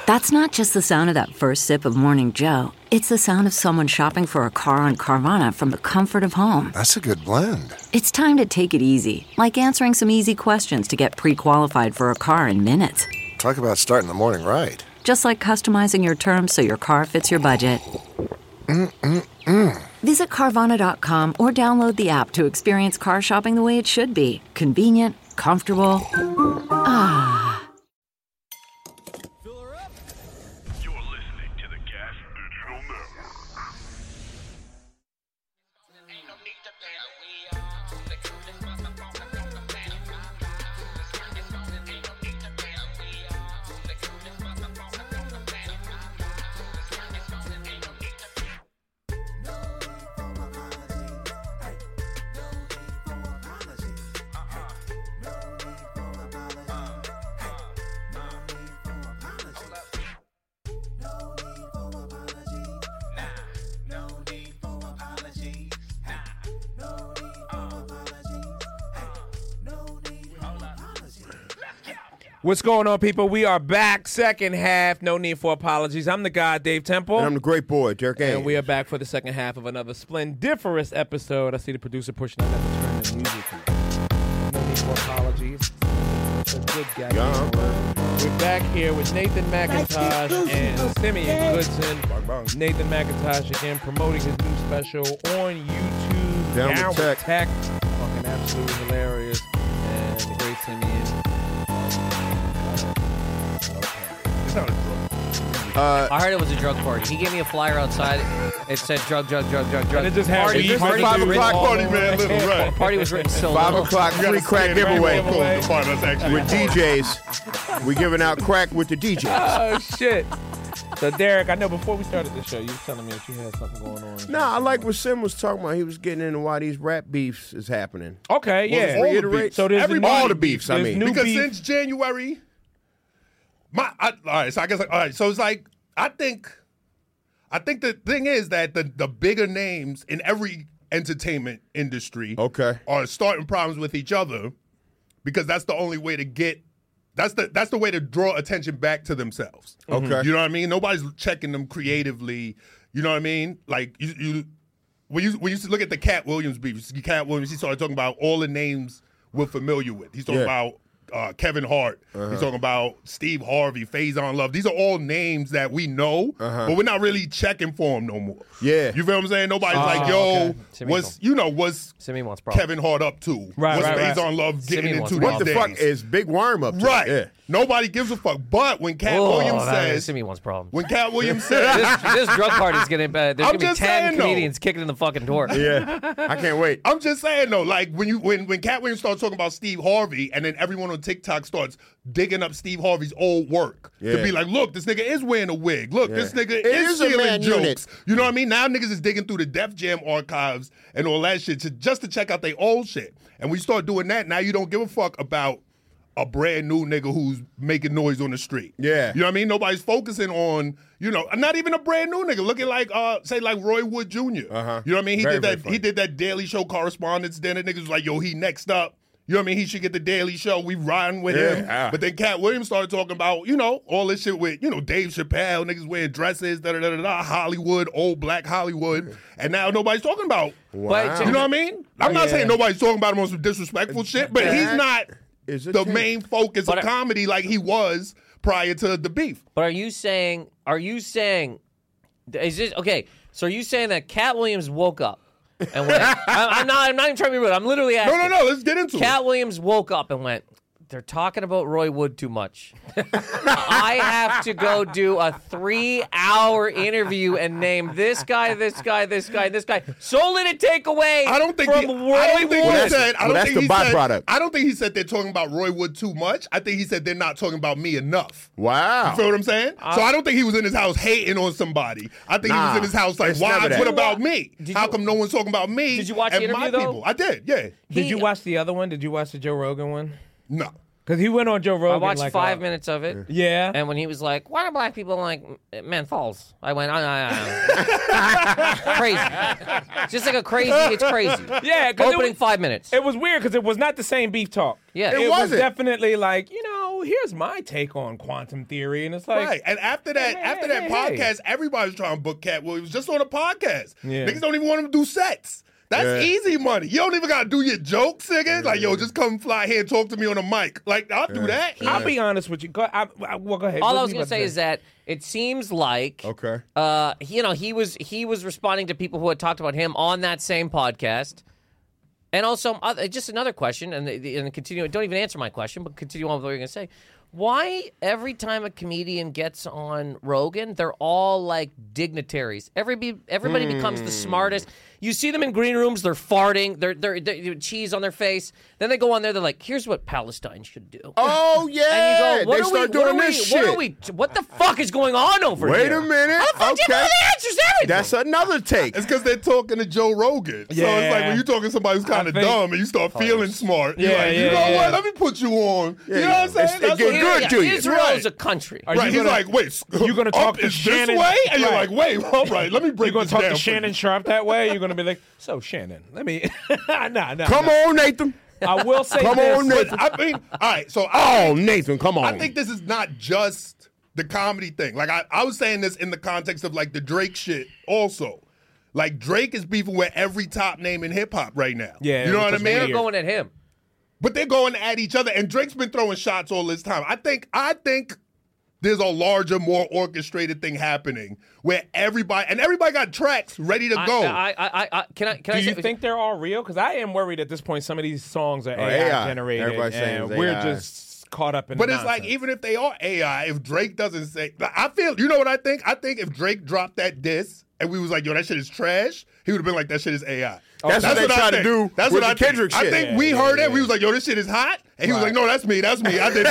That's not just the sound of that first sip of Morning Joe. It's the sound of someone shopping for a car on Carvana from the comfort of home. That's a good blend. It's time to take it easy, like answering some easy questions to get pre-qualified for a car in minutes. Talk about starting the morning right. Just like customizing your terms so your car fits your budget. Visit Carvana.com or download the app to experience car shopping the way it should be. Convenient, comfortable. Ah. You're listening to the Gas Digital Network. What's going on, people? We are back. Second half. No need for apologies. I'm the guy, Dave Temple. And I'm the great boy, Derek Ames. And we are back for the second half of another splendiferous episode. I see the producer pushing out that turn the music. No need for apologies. It's a good guy. We're back here with Nathan McIntosh and Simeon Goodson. Nathan McIntosh again promoting his new special on YouTube. Down with Tech. Fucking absolutely hilarious. And the great Simeon. I heard it was a drug party. He gave me a flyer outside. It said drug. And it just had Party, weed. party, 5 was written- o'clock party, man. Little, right. Party was written so 5 little. o'clock free crack giveaway Giveaway. with DJs. We're giving out crack with the DJs. Oh, shit. So, Derek, I know before we started the show, you were telling me that you had something going on. Nah, I like what Sim was talking about. He was getting into why these rap beefs is happening. Okay, yeah. Well, reiterate. So there's All the beefs, I there's mean. new Because beef. since January, all right. So I guess, all right. So it's like I think the thing is that the bigger names in every entertainment industry, are starting problems with each other because that's the only way to get. That's the way to draw attention back to themselves. Okay. You know what I mean? Nobody's checking them creatively. You know what I mean? Like when you look at the Cat Williams beef, you see Cat Williams, he started talking about all the names we're familiar with. He's talking about Kevin Hart. He's talking about Steve Harvey, Faison Love. These are all names that we know, but we're not really checking for them no more. Yeah. You feel what I'm saying? Nobody's like, yo, what's Simeon wants problems. Kevin Hart up to? Right, what's right. Faison Love getting Simeon into wants these What the days? fuck is Big Worm up to? Right. Yeah. Nobody gives a fuck. But when Cat Williams says, Simeon wants problems. when Cat Williams says, this drug party is getting bad. There's I'm going to be just 10 saying, though. comedians kicking in the fucking door. Yeah. I can't wait. I'm just saying though, like when Cat Williams starts talking about Steve Harvey, and then everyone on TikTok starts digging up Steve Harvey's old work to be like, look, this nigga is wearing a wig. Look, this nigga is is a stealing man jokes. unit. You know what I mean? Now niggas is digging through the Def Jam archives and all that shit just to check out their old shit. And we start doing that. Now you don't give a fuck about a brand new nigga who's making noise on the street. Yeah. You know what I mean? Nobody's focusing on, not even a brand new nigga. Looking like, say like Roy Wood Jr. You know what I mean? Very, very funny. He did that Daily Show correspondence. Then the niggas was like, yo, he next up. You know what I mean? He should get the Daily Show. We riding with him. But then Cat Williams started talking about, all this shit with, Dave Chappelle, niggas wearing dresses, Hollywood, old black Hollywood. And now nobody's talking about. But, You know what I mean? I'm not saying nobody's talking about him on some disrespectful shit, but he's not the main focus of comedy like he was prior to the beef. But are you saying, is this, okay, so are you saying that Cat Williams woke up and went, I'm not even trying to be rude, I'm literally asking. No, let's get into it. Cat Williams woke up and went, they're talking about Roy Wood too much. I have to go do a 3-hour interview and name this guy, solely to take away from Roy Wood. That's the byproduct. I don't think he said they're talking about Roy Wood too much. I think he said they're not talking about me enough. Wow. You feel what I'm saying? So I don't think he was in his house hating on somebody. I think he was in his house like, it's why? never that. What about me? How come no one's talking about me? Did you watch and the my interview, though? people? I did, yeah. Did you watch the other one? Did you watch the Joe Rogan one? No. Because he went on Joe Rogan. I watched like 5 minutes of it. Yeah. And when he was like, why do black people like men falls? I went, crazy. Just like it's crazy. Yeah, 'cause Opening 5 minutes. It was weird because it was not the same beef talk. Yeah. It was wasn't. definitely like, here's my take on quantum theory. And it's like, Right, and after that, hey. podcast, everybody was trying to book Cat. Well, it was just on a podcast. Yeah. Niggas don't even want him to do sets. That's easy money. You don't even gotta do your jokes, nigga. Like, yo, just come fly here and talk to me on a mic. Like, I'll do that. I'll be honest with you. Go ahead. All I was going to say is that it seems like, Okay. he was responding to people who had talked about him on that same podcast. And also, just another question, and continue. Don't even answer my question, but continue on with what you're going to say. Why every time a comedian gets on Rogan, they're all like dignitaries? Everybody becomes the smartest. You see them in green rooms, they're farting, they're cheese on their face. Then they go on there, they're like, here's what Palestine should do. Oh, yeah. And you go, they start doing this shit. What the fuck is going on over Wait here? a minute. How the fuck do you know the answers to everything? That's another take. It's because they're talking to Joe Rogan. So it's like when you're talking to somebody who's kind of dumb and you start feeling smart, you're like, you know what? Let me put you on. You know what I'm saying? It get good to you. Israel's a country. Right, he's like, wait, you gonna talk to is Shannon? this way? And you're Right. like, wait, all right, let me break You're going this to talk down to for Shannon you. Sharp that way? You're going to be like, so Shannon, let me... nah. Come on, Nathan. I will say Come this. on, Nathan. I mean, all right, so Nathan, come on. I think this is not just the comedy thing. Like, I was saying this in the context of, like, the Drake shit also. Like, Drake is beefing with every top name in hip-hop right now. Yeah, you know which what I is mean? They're going at him. But they're going at each other, and Drake's been throwing shots all this time. I think there's a larger, more orchestrated thing happening where everybody got tracks ready to go. Do you think they're all real? Because I am worried at this point some of these songs are AI generated. Everybody's saying and it's we're AI. just caught up in But the it's like, nonsense. even if they are AI, if Drake doesn't say, I feel, you know what I think? I think if Drake dropped that diss and we was like, yo, that shit is trash, he would have been like, that shit is AI. That's what they I tried to think. do That's with what the I Kendrick think. shit. I think we heard it. We was like, yo, this shit is hot. And he was like, no, that's me. I did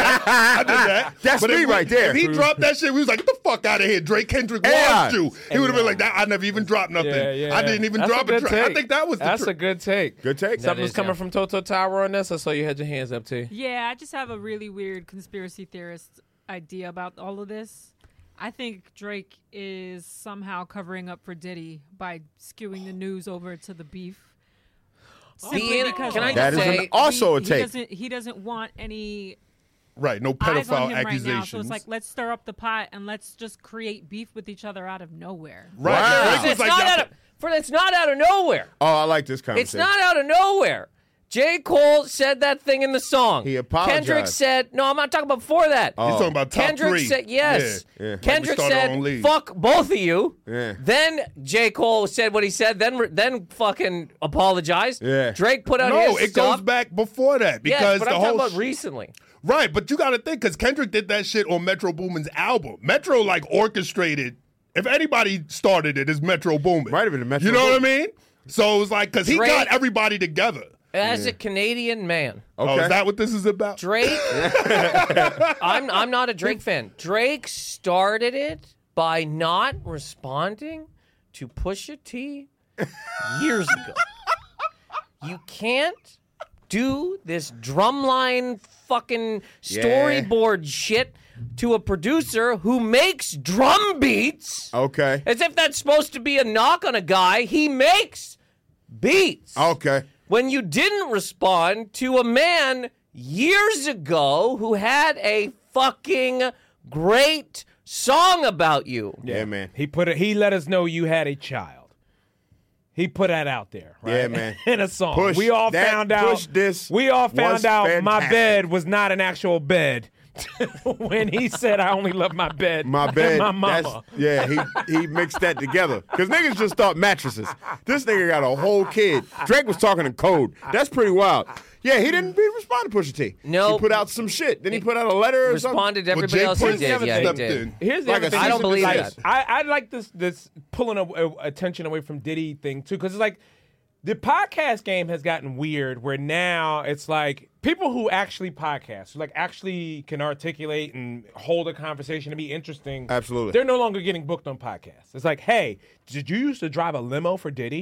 that. That's But me if right there. If he dropped that shit, we was like, get the fuck out of here. Drake Kendrick AI. was you. He would have been like, that. I never even dropped nothing. I didn't even That's drop a good track. take. I think that was the That's a good take. Good take. Something's is, coming yeah. from Toto Tower on this. I saw you had your hands up, T. Yeah, I just have a really weird conspiracy theorist idea about all of this. I think Drake is somehow covering up for Diddy by skewing the news over to the beef. Simply because can I That just is say, also a take. he doesn't want any Right, no eyes on pedophile him accusations. right now. So it's like, let's stir up the pot and let's just create beef with each other out of nowhere. Right. Wow. Drake was it's like, not y'all- it's not out of nowhere. Oh, I like this It's conversation. not out of nowhere. J. Cole said that thing in the song. He apologized. Kendrick said, no, I'm not talking about before that. Oh. He's talking about top Kendrick three. said, yes. Yeah. Kendrick Like we started our own said, league. fuck both of you. Yeah. Then J. Cole said what he said, then fucking apologized. Yeah. Drake put out No, his it stuff. goes back before that because Yes, but the I'm whole talking about recently. Right, but you got to think because Kendrick did that shit on Metro Boomin's album. Metro like orchestrated. If anybody started it, it's Metro Boomin. Might have been Metro You know what I Boomin. mean? So it was like because he Drake- got everybody together. As a Canadian man, Oh, is that what this is about? Drake, I'm not a Drake fan. Drake started it by not responding to Pusha T years ago. You can't do this drumline fucking storyboard shit to a producer who makes drum beats. Okay. As if that's supposed to be a knock on a guy. He makes beats. Okay. When you didn't respond to a man years ago who had a fucking great song about you. Yeah, man. He let us know you had a child. He put that out there, right? Yeah, man. In a song. Push we all that- found out. push this We all was found out my fantastic. bed was not an actual bed. When he said, "I only love my bed, My and bed. my mama." He mixed that together. Because niggas just thought mattresses. This nigga got a whole kid. Drake was talking in code. That's pretty wild. Yeah, he didn't respond to Pusha T. No. He put out some shit. Then he put out a letter or something. Responded to Well, everybody Jay else he Prince did. Yeah, he stepped did. in. Here's the Like other a thing. I don't believe like, that. I like this pulling attention away from Diddy thing too, because it's like the podcast game has gotten weird. Where now it's like people who actually podcast, who like actually can articulate and hold a conversation and be interesting. Absolutely. they're no longer getting booked on podcasts. It's like, hey, did you used to drive a limo for Diddy?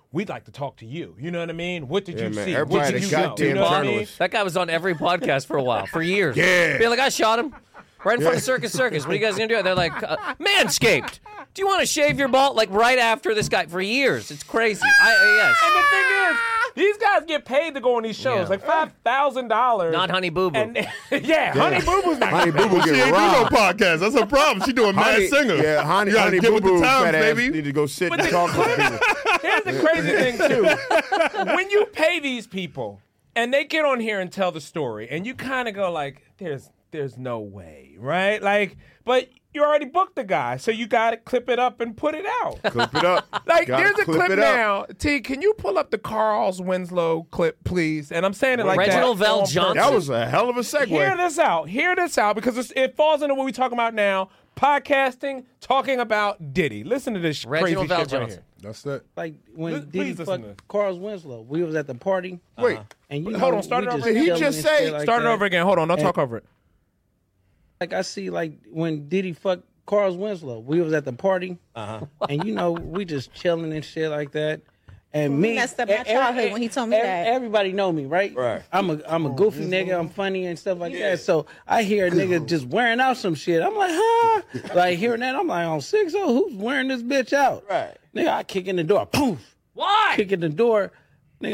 we'd like to talk to you. You know what I mean? What did you man, see? everybody What did the you know? goddamn You know what I mean? journalist. That guy was on every podcast for a while, for years. Yeah. Be like, I shot him right in front of Circus Circus. What are you guys gonna do? They're like, Manscaped. Do you want to shave your ball? Like right after this guy for years. It's crazy. Yes. And the thing is, these guys get paid to go on these shows, Yeah. like $5,000. Not Honey Boo Boo. And Honey Boo Boo's not. Honey Boo Boo She getting ain't do no robbed. podcast. That's her problem. She doing mad singer. Yeah, Honey You gotta Boo get with the Boo times, fat ass baby. need to go sit and talk to people. Here's the crazy thing too. When you pay these people and they get on here and tell the story, and you kind of go like, "There's no way," right? Like, but you already booked the guy, so you got to clip it up and put it out. Clip it up. Like, Gotta there's a clip it up. now. T, can you pull up the Carl's Winslow clip, please? And I'm saying it like Reginald that. Val on Johnson. purpose. That was a hell of a segue. Hear this out. Hear this out because it falls into what we're talking about now. Podcasting, talking about Diddy. Listen to this Reginald crazy Val shit right Johnson. here. That's it. Like when Please Diddy listen fucked to this. Carl Winslow, we was at the party. Wait, And you Hold know, on, start we it over just again. Did he chilling just and say- shit like Start it that. over again. Hold on, don't talk over it. Like I see, like when Diddy fucked Carl Winslow, we was at the party, and you know, we just chilling and shit like that. And me, messed up my childhood when he told me that. Everybody know me, right? Right. I'm a goofy nigga. I'm funny and stuff like that. So I hear a nigga just wearing out some shit. I'm like, huh? Like hearing that, I'm like, on 6-0, who's wearing this bitch out? Right. Nigga, I kick in the door. Poof. Why? Kick in the door. Nigga,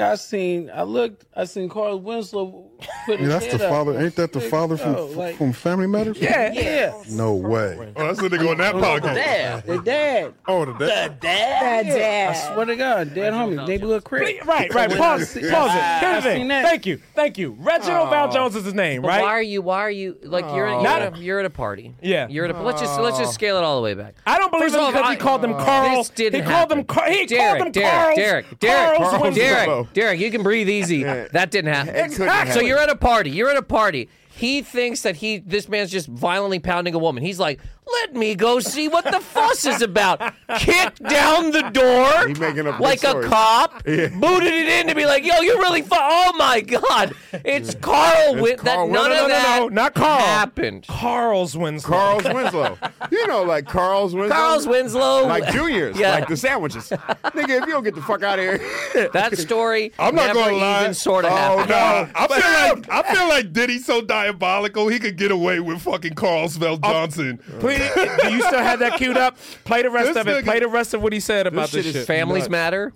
I seen Carl Winslow put his That's head the up. father. Ain't that the father from Family Matters? Yeah. No way. Oh, that's what they go in that podcast. The dad. Oh, the dad. I swear to God, dead homies, neighborhood crib. Right. When I Pause see- it. I Here's the seen thing. that. Thank you. Reginald Val Jones is his name, But right? why are you like you're at a party? Yeah. You're at a let's just scale it all the way back. I don't believe First him of all, because he called them Carl. This didn't he called them happen. Carl. He called them Carl's Winslow. Derek, you can breathe easy. That didn't happen. couldn't happen. So you're at a party. He thinks that this man's just violently pounding a woman. He's like, let me go see what the fuss is about. Kicked down the door He making up like big a stories. cop, booted it in to be like, yo, you're really oh my God. It's Carl. Carl None of that No, not Carl. happened. Carl's Winslow. Carl's Winslow. You know, like Carl's Winslow. Carl's Winslow. Like juniors. Yeah. Like the sandwiches. Nigga, if you don't get the fuck out of here. That story I'm not never gonna lie. even sort of Oh, happened. no. I feel like Diddy's so diabolical he could get away with fucking Carlsville Johnson. Please, do you still have that queued up? Play the rest This of it. nigga- Play the rest of what he said about shit this is shit. Families nuts. matter.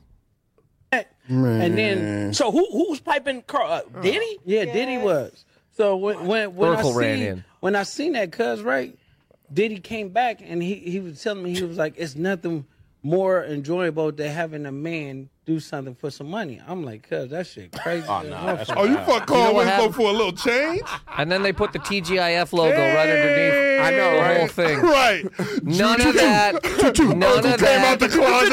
And then, so who's piping Carl? Diddy? Yeah, Diddy was. So when Urkel ran in. when I seen that, cuz right, Diddy came back and he was telling me, he was like, it's nothing more enjoyable than having a man do something for some money. I'm like, cuz that shit crazy. Oh, you fuck Carl what Winslow happened? for a little change? And then they put the TGIF logo right underneath I know, the right? whole thing. Right. None of that. None of Came out that. the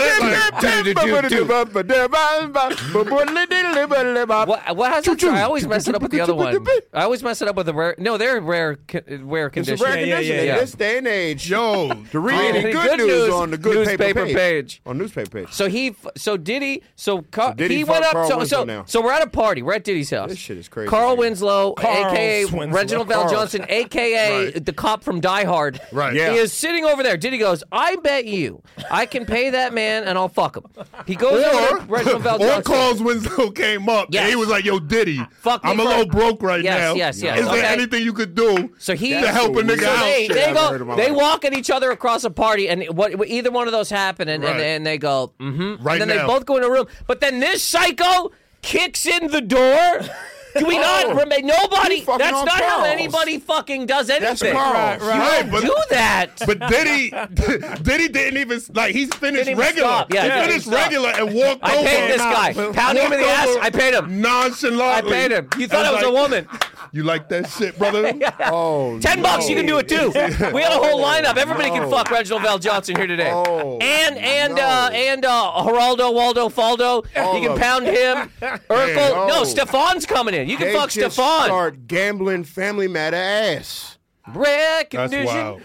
closet. What has that? I always mess it up with the other one. I always mess it up with the rare. No, they're rare It's a condition. rare condition yeah. in this day and age. Yo, To read any Good good news news, on the good newspaper paper page. On newspaper page. So Diddy, Diddy he fucked went up. Carl So Winslow now. so we're at a party. We're at Diddy's house. This shit is crazy, Carl man. Winslow, Carl's aka Winslow. Reginald Val Carl. Johnson, aka Right. the cop from Die Hard. Right. Yeah. He is sitting over there. Diddy goes, I bet you I can pay that man and I'll fuck him. He goes over to Reginald Val Or Johnson. Carl's Winslow came up Yes. and he was like, yo, Diddy, Fuck me I'm a for- little broke right Yes, now. yes, yes. Is there Okay. anything you could do So he to help a nigga so out? they Shit I ever heard in my they life. walk at each other across a party, and either one of those happen, and Right. and they go, mm-hmm. Right and then now. they both go in a room. But then this psycho kicks in the door. Do we not remember? Nobody. He's fucking That's on not how Carl's. anybody fucking does anything. Carl's. Right, but Do that. But Diddy didn't even he's finished Didn't even regular. stop. Yeah, he didn't finished stop. regular and walked I over. paid this guy. Pounded him in the ass. I paid him. I Nonchalantly. paid him. You thought I was a woman. You like that shit, brother? Oh, $10, you can do it too. We had a whole lineup. Everybody can fuck Reginald Val Johnson here today. Oh, and Geraldo, Waldo, Faldo. You can pound him. Urkel. no. No, Stefan's coming in. You can They fuck just Stefan. Start gambling family matter ass. Recognition. wild.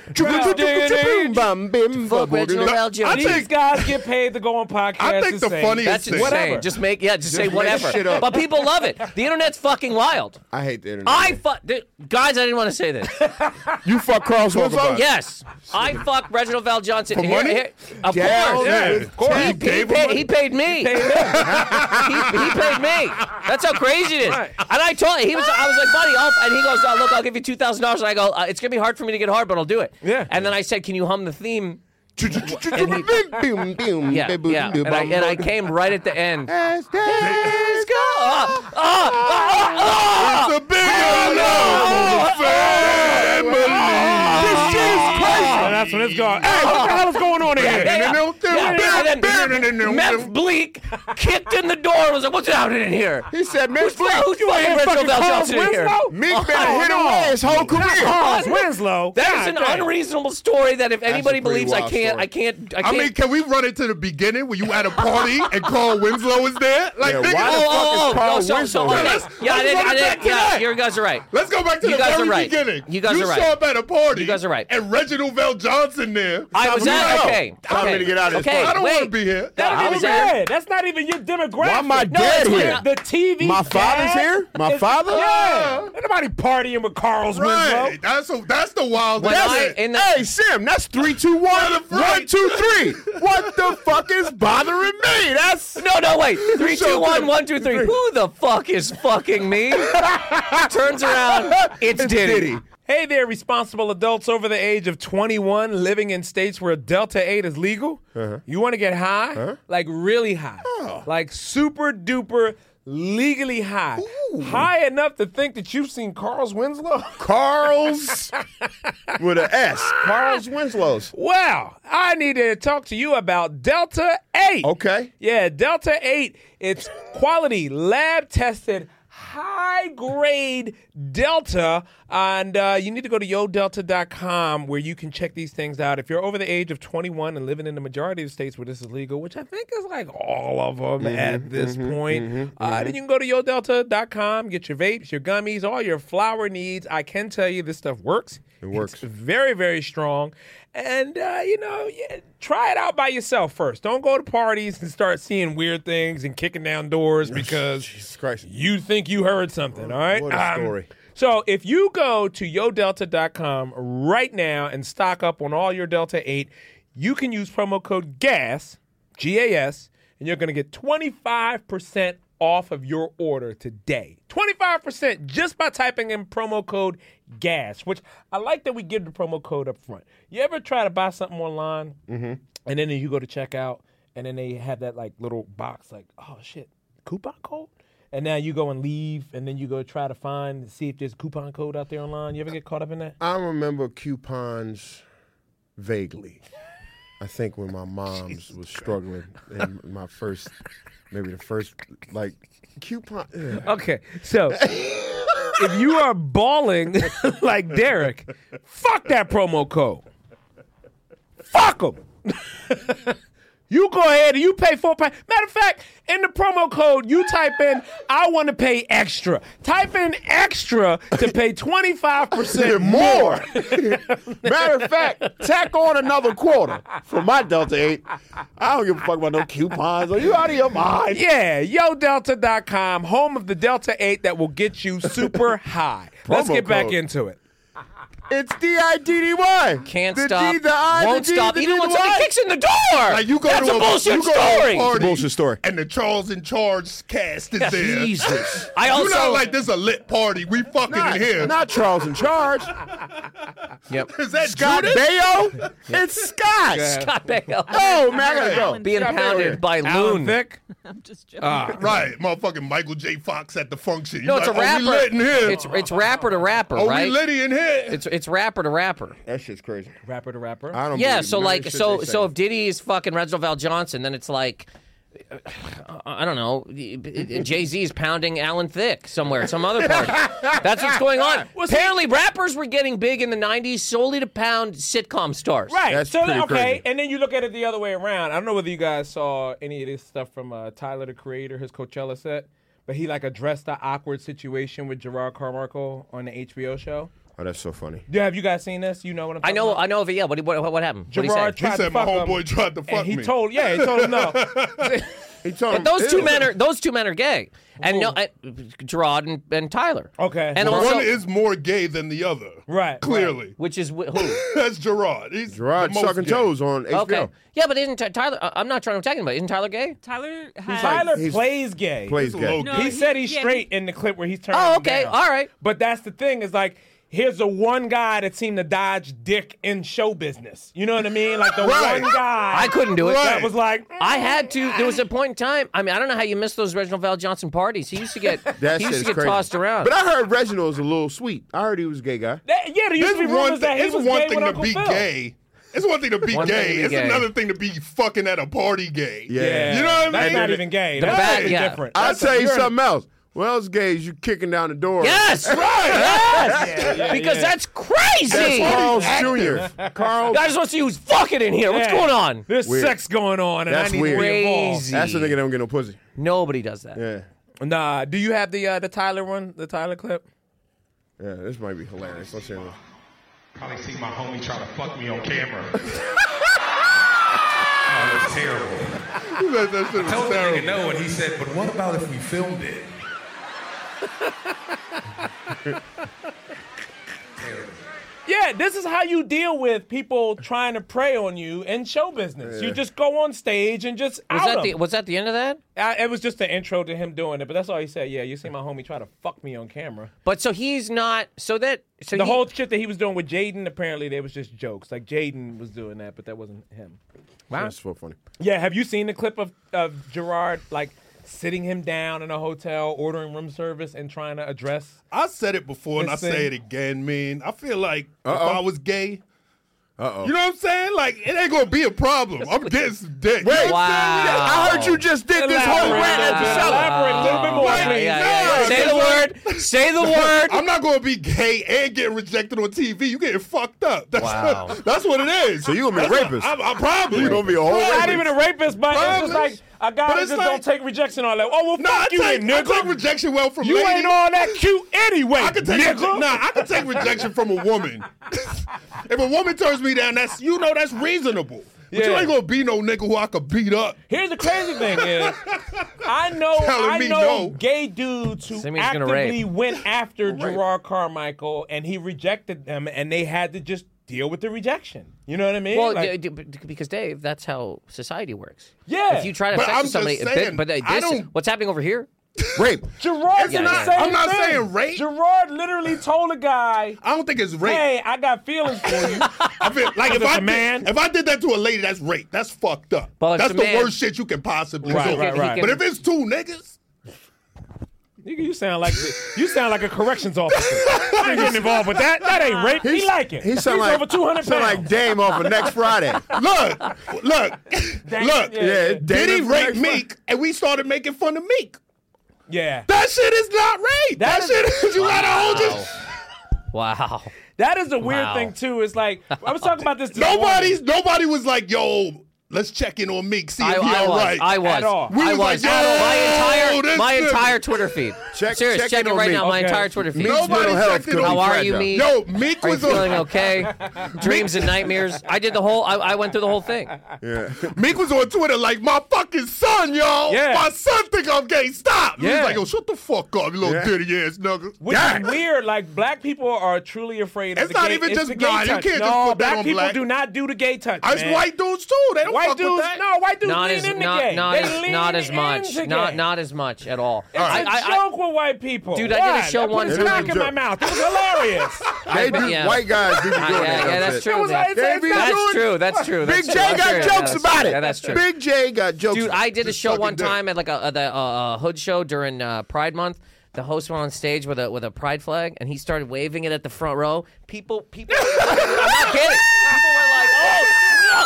These guys get paid to go on podcasts. I think and the say, funniest That's thing. insane. Just say make whatever. shit up. But people love it. The internet's fucking wild. I hate the internet. Guys, I didn't want to say this. You fuck Carl Winslow? Yes, I fucked Reginald Val Johnson. For money? Of Yeah, course. yeah, of course. He paid me. He paid me. That's how crazy it is. Right. And I told him, I was like, buddy, and he goes, look, I'll give you $2,000. And I go, it's gonna be hard for me to get hard, but I'll do it. Yeah. And then I said, can you hum the theme? Yeah. And I came right at the end. Let's go. It's a big love family. This shit's crazy. And that's when it's going, hey, what the hell is going on here? And then Meth Bleak kicked in the door and was like, what's happening in here? He said, Miss Who's Bleak. fucking Reginald Val Johnson in here? Meek been a hit away his whole career. Carl Winslow. That is an unreasonable story that if anybody a pretty believes I wild can't. I mean, can we run it to the beginning when you at a party and Carl Winslow is there? Like, Yeah, nigga, why the fuck is Carl Winslow there? Let's run it back to that. You guys are right. Let's go back to You the guys very are right. beginning. You guys are right. You show up at a party. You guys are right. And Reginald Val Johnson there. I was at okay. Time for me to get out of this Okay, I don't want to wait. be here. I was Yeah, at. that's not even your demographic. Why am I No, dead it's here? not. The TV. My father's here? My father? Yeah. Ain't nobody partying with Carl's Right. Winslow. That's the wild When thing. Hey, Sim, that's 3, 2, 1. 1, 2, 3. What the fuck is bothering me? That's No, wait. 3, 2, 1, 1, 2, 3. Who the fuck is fucking me? Turns around. It's Diddy. Hey there, responsible adults over the age of 21 living in states where Delta 8 is legal. You want to get high? Like really high. Like super duper legally high. High enough to think that you've seen Carl's Winslow? Carl's with an S. Carl's Winslow's. Well, I need to talk to you about Delta 8. Okay. Yeah, Delta 8. It's quality, lab tested, high grade Delta. And you need to go to yodelta.com where you can check these things out. If you're over the age of 21 and living in the majority of states where this is legal, which I think is like all of them at this point, then you can go to yodelta.com, get your vapes, your gummies, all your flower needs. I can tell you this stuff works. It works. It's very, very strong. And, try it out by yourself first. Don't go to parties and start seeing weird things and kicking down doors because Jesus Christ. you think you heard something, all right? What a story. So if you go to yodelta.com right now and stock up on all your Delta 8, you can use promo code GAS, G-A-S, and you're going to get 25% off of your order today. 25% just by typing in promo code GAS, which I like that we give the promo code up front. You ever try to buy something online and then you go to checkout and then they have that like little box like, oh shit, coupon code? And now you go and leave, and then you go try to see if there's a coupon code out there online. You ever get caught up in that? I remember coupons vaguely. I think when my mom's was struggling in my first, maybe the first, like, coupon. Okay, so if you are balling like Derek, fuck that promo code. Fuck them. You go ahead and you pay $4. Matter of fact, in the promo code, you type in, I want to pay extra. Type in extra to pay 25% more. Matter of fact, tack on another quarter for my Delta 8. I don't give a fuck about no coupons. Are you out of your mind? Yeah, yodelta.com, home of the Delta 8 that will get you super high. Let's Promo get back code. into it. It's D-I-D-D-Y. Can't The stop. D, the I, Won't the D, stop. the Even D, when the somebody Y. kicks in the door. Like you go That's to a bullshit story. It's a bullshit story. And the Charles in Charge cast is there. Jesus. I You're also not like this a lit party. We fucking in here. Not Charles in Charge. Yep. Is that Scott Judas? Baio? It's Scott. Scott Baio Oh, man, I gotta go. being pounded by Alan Loon. Thicke? I'm just joking. Right, motherfucking Michael J. Fox at the function. No, You're it's a like, rapper. Oh, we lit in here. It's rapper to rapper, Oh, right? we litty in here. It's rapper to rapper. That shit's crazy. Rapper to rapper? I don't Yeah, believe so none of like the shit so they say. so if Diddy is fucking Reginald Val Johnson, then it's like I don't know, Jay-Z is pounding Alan Thicke somewhere, some other part. That's what's going on. Apparently, rappers were getting big in the 90s solely to pound sitcom stars. Right. That's so pretty okay, crazy. and then you look at it the other way around. I don't know whether you guys saw any of this stuff from Tyler the Creator, his Coachella set, but he like addressed the awkward situation with Gerard Carmichael on the HBO show. Oh, that's so funny. Yeah, have you guys seen this? You know what I'm talking about? I know of it. Yeah. What happened? What'd he Gerard say? He said my homeboy tried to fuck and he me. told him no. He told him, Those two men are gay, and no, Gerard and Tyler. Okay. And One also, is more gay than the other. Right. Clearly. which is who? That's Gerard. He's Gerard the most sucking gay. toes on HBO. Okay. Yeah, but isn't Tyler? I'm not trying to attack him, but isn't Tyler gay? Tyler Tyler he's- plays gay. Plays He's a little gay. No, He said he's yeah, straight in the clip where he's turning Oh, him okay. down. All right. But that's the thing is like, here's the one guy that seemed to dodge dick in show business. You know what I mean? Like the Right. one guy. I couldn't do it. That was like, I had to. There was a point in time. I mean, I don't know how you missed those Reginald Val Johnson parties. He used to get That he shit used is to get crazy. tossed around. But I heard Reginald's a little sweet. I heard he was a gay guy. yeah, there used to be rumors that he It's was one gay thing with to Uncle be Phil. gay. It's one thing to be One thing to gay. be It's gay. another thing to be fucking at a party gay. Yeah. You know what I That's mean? not even gay. The That's bad- something yeah. different. I'll That's tell you you're- something else. Well, it's gay is you kicking down the door. yes, right. Yes, because that's crazy. That's Carl's Jr. Carl. I just want to see who's fucking in here. What's Yeah. going on? There's Weird. sex going on, and That's I need weird. to be involved. Crazy. That's the nigga that don't get no pussy. Nobody does that. Yeah. Nah, do you have the Tyler one, the Tyler clip? Yeah, this might be hilarious. Let's hear it. Probably see my homie try to fuck me on camera. Oh, it's terrible. That shit was I told the nigga terrible. no, and he said, but what about if we filmed it? Yeah, this is how you deal with people trying to prey on you in show business. You just go on stage and just Was that the end of that? It was just the intro to him doing it, but that's all he said. Yeah, you see my homie try to fuck me on camera. But so he's not. So that. So The whole shit that he was doing with Jaden, apparently, they was just jokes. Like Jaden was doing that, but that wasn't him. Wow. That's so funny. Yeah, have you seen the clip of Gerard like sitting him down in a hotel, ordering room service, and trying to address? I said it before and I Listen. say it again, man. I feel like if Uh-oh. I was gay, Uh-oh. you know what I'm saying? Like, it ain't gonna be a problem. I'm getting some dick. Wait, You know what I'm saying? I heard you just did this whole rant at the show. Elaborate a little bit more, Right, please. yeah. Say the word. Say the word. I'm not gonna be gay and getting rejected on TV. You getting fucked up. That's, Wow. that's what it is. So you gonna be a That's rapist. I'm probably. You gonna be a whole Probably. Not even a rapist, but it's just like a guy But that it's just like- don't take rejection all that. Oh, well, No, fuck you, then, I nigga. take rejection well from You ladies. ain't all that cute anyway, I can take nigga. I can take rejection from a woman. If a woman turns me down, that's reasonable. But you Yeah. ain't gonna be no nigga who I could beat up. Here's the crazy thing is, I know Telling me no. gay dudes who Same as he's gonna actively rape. went after Gerard Carmichael, and he rejected them, and they had to just deal with the rejection. You know what I mean? Well, Like, because Dave, that's how society works. Yeah. If you try to But sex I'm with somebody, just saying, but I this, don't- what's happening over here? Rape. Gerard's Yeah, the yeah. same I'm not thing. saying rape. Gerard literally told a guy, I don't think it's rape. "Hey, I got feelings for you." I feel like If it's a man. if I did that to a lady, that's rape. That's fucked up. Well, if That's it's the a man- worst shit you can possibly Right, do. right, right. But if it's two niggas, Nigga, you sound like a corrections officer. You ain't getting involved with that. That ain't rape. He like it. He sound He's like over 200 sound pounds. like Dame off of Next Friday. look. Yeah, Yeah, Did he Dame rape next Meek? And we started making fun of Meek. Yeah. That shit is not rape. That shit is you gotta hold your. Wow. That is a weird Wow. thing too. It's like I was talking about this. Nobody was like, yo, let's check in on Meek, see if he all right. I was. At all. We I was was. like, yo, this my nigga. entire Twitter feed. Check Check in it on right Meek. now. My Okay. entire Twitter feed. Meek's Nobody mental health checked it could on- be How are you, fragile. Meek? Yo, Meek Are you was feeling on. okay? Dreams and nightmares. I did the whole. I went through the whole thing. Yeah. Meek was on Twitter like, my fucking son, y'all. Yeah. My son think I'm gay. Stop. He Yeah. was like, yo, shut the fuck up, you little Yeah. dirty ass nigga. Which is weird. Like black people are truly afraid of It's the not gay, even it's just the gay nah, you touch. can't no, just put that black on people black. do not do the gay touch. It's man. white dudes too. They don't White fuck dudes, with that. no, white dudes Not lean as into not gay. not They as lean not as much. into Not gay. not as much at all. It's a joke with white people. Dude, I did a What? show I put one a time- smack in my mouth. It was hilarious. They do, Yeah. white guys do be doing that. Yeah, that's shit. true. It was like- it's- They it's be not- That's doing- true. That's true. Big That's J true. got That's true. jokes about it. Yeah, that's true. Big J got jokes. Dude, I did a Just show one sucking dick. time at like a hood show during Pride Month. The host went on stage with a pride flag, and he started waving it at the front row. People. I'm not kidding. People were like, "Oh no!"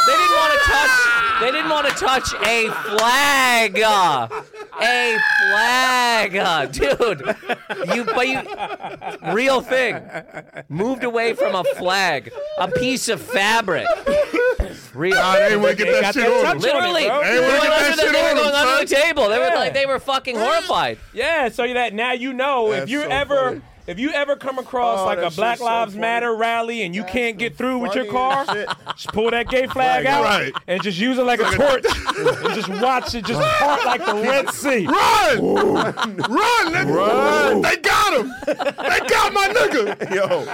They didn't want to touch a flag. A flag, dude. Real thing. Moved away from a flag, a piece of fabric. Real. Nah, they ain't want to get that shit on. Literally, bro. They ain't wanna get that shit they were on going them, under the son. table. They were Yeah. like, they were fucking horrified. Yeah, so that now you know if That's you so ever funny. if you ever come across like a Black Lives Matter rally and you can't get through with your car, just pull that gay flag out and just use it like a torch and just watch it just part like the Red Sea. Run! Run, nigga! Run! They got him! They got my nigga! Yo.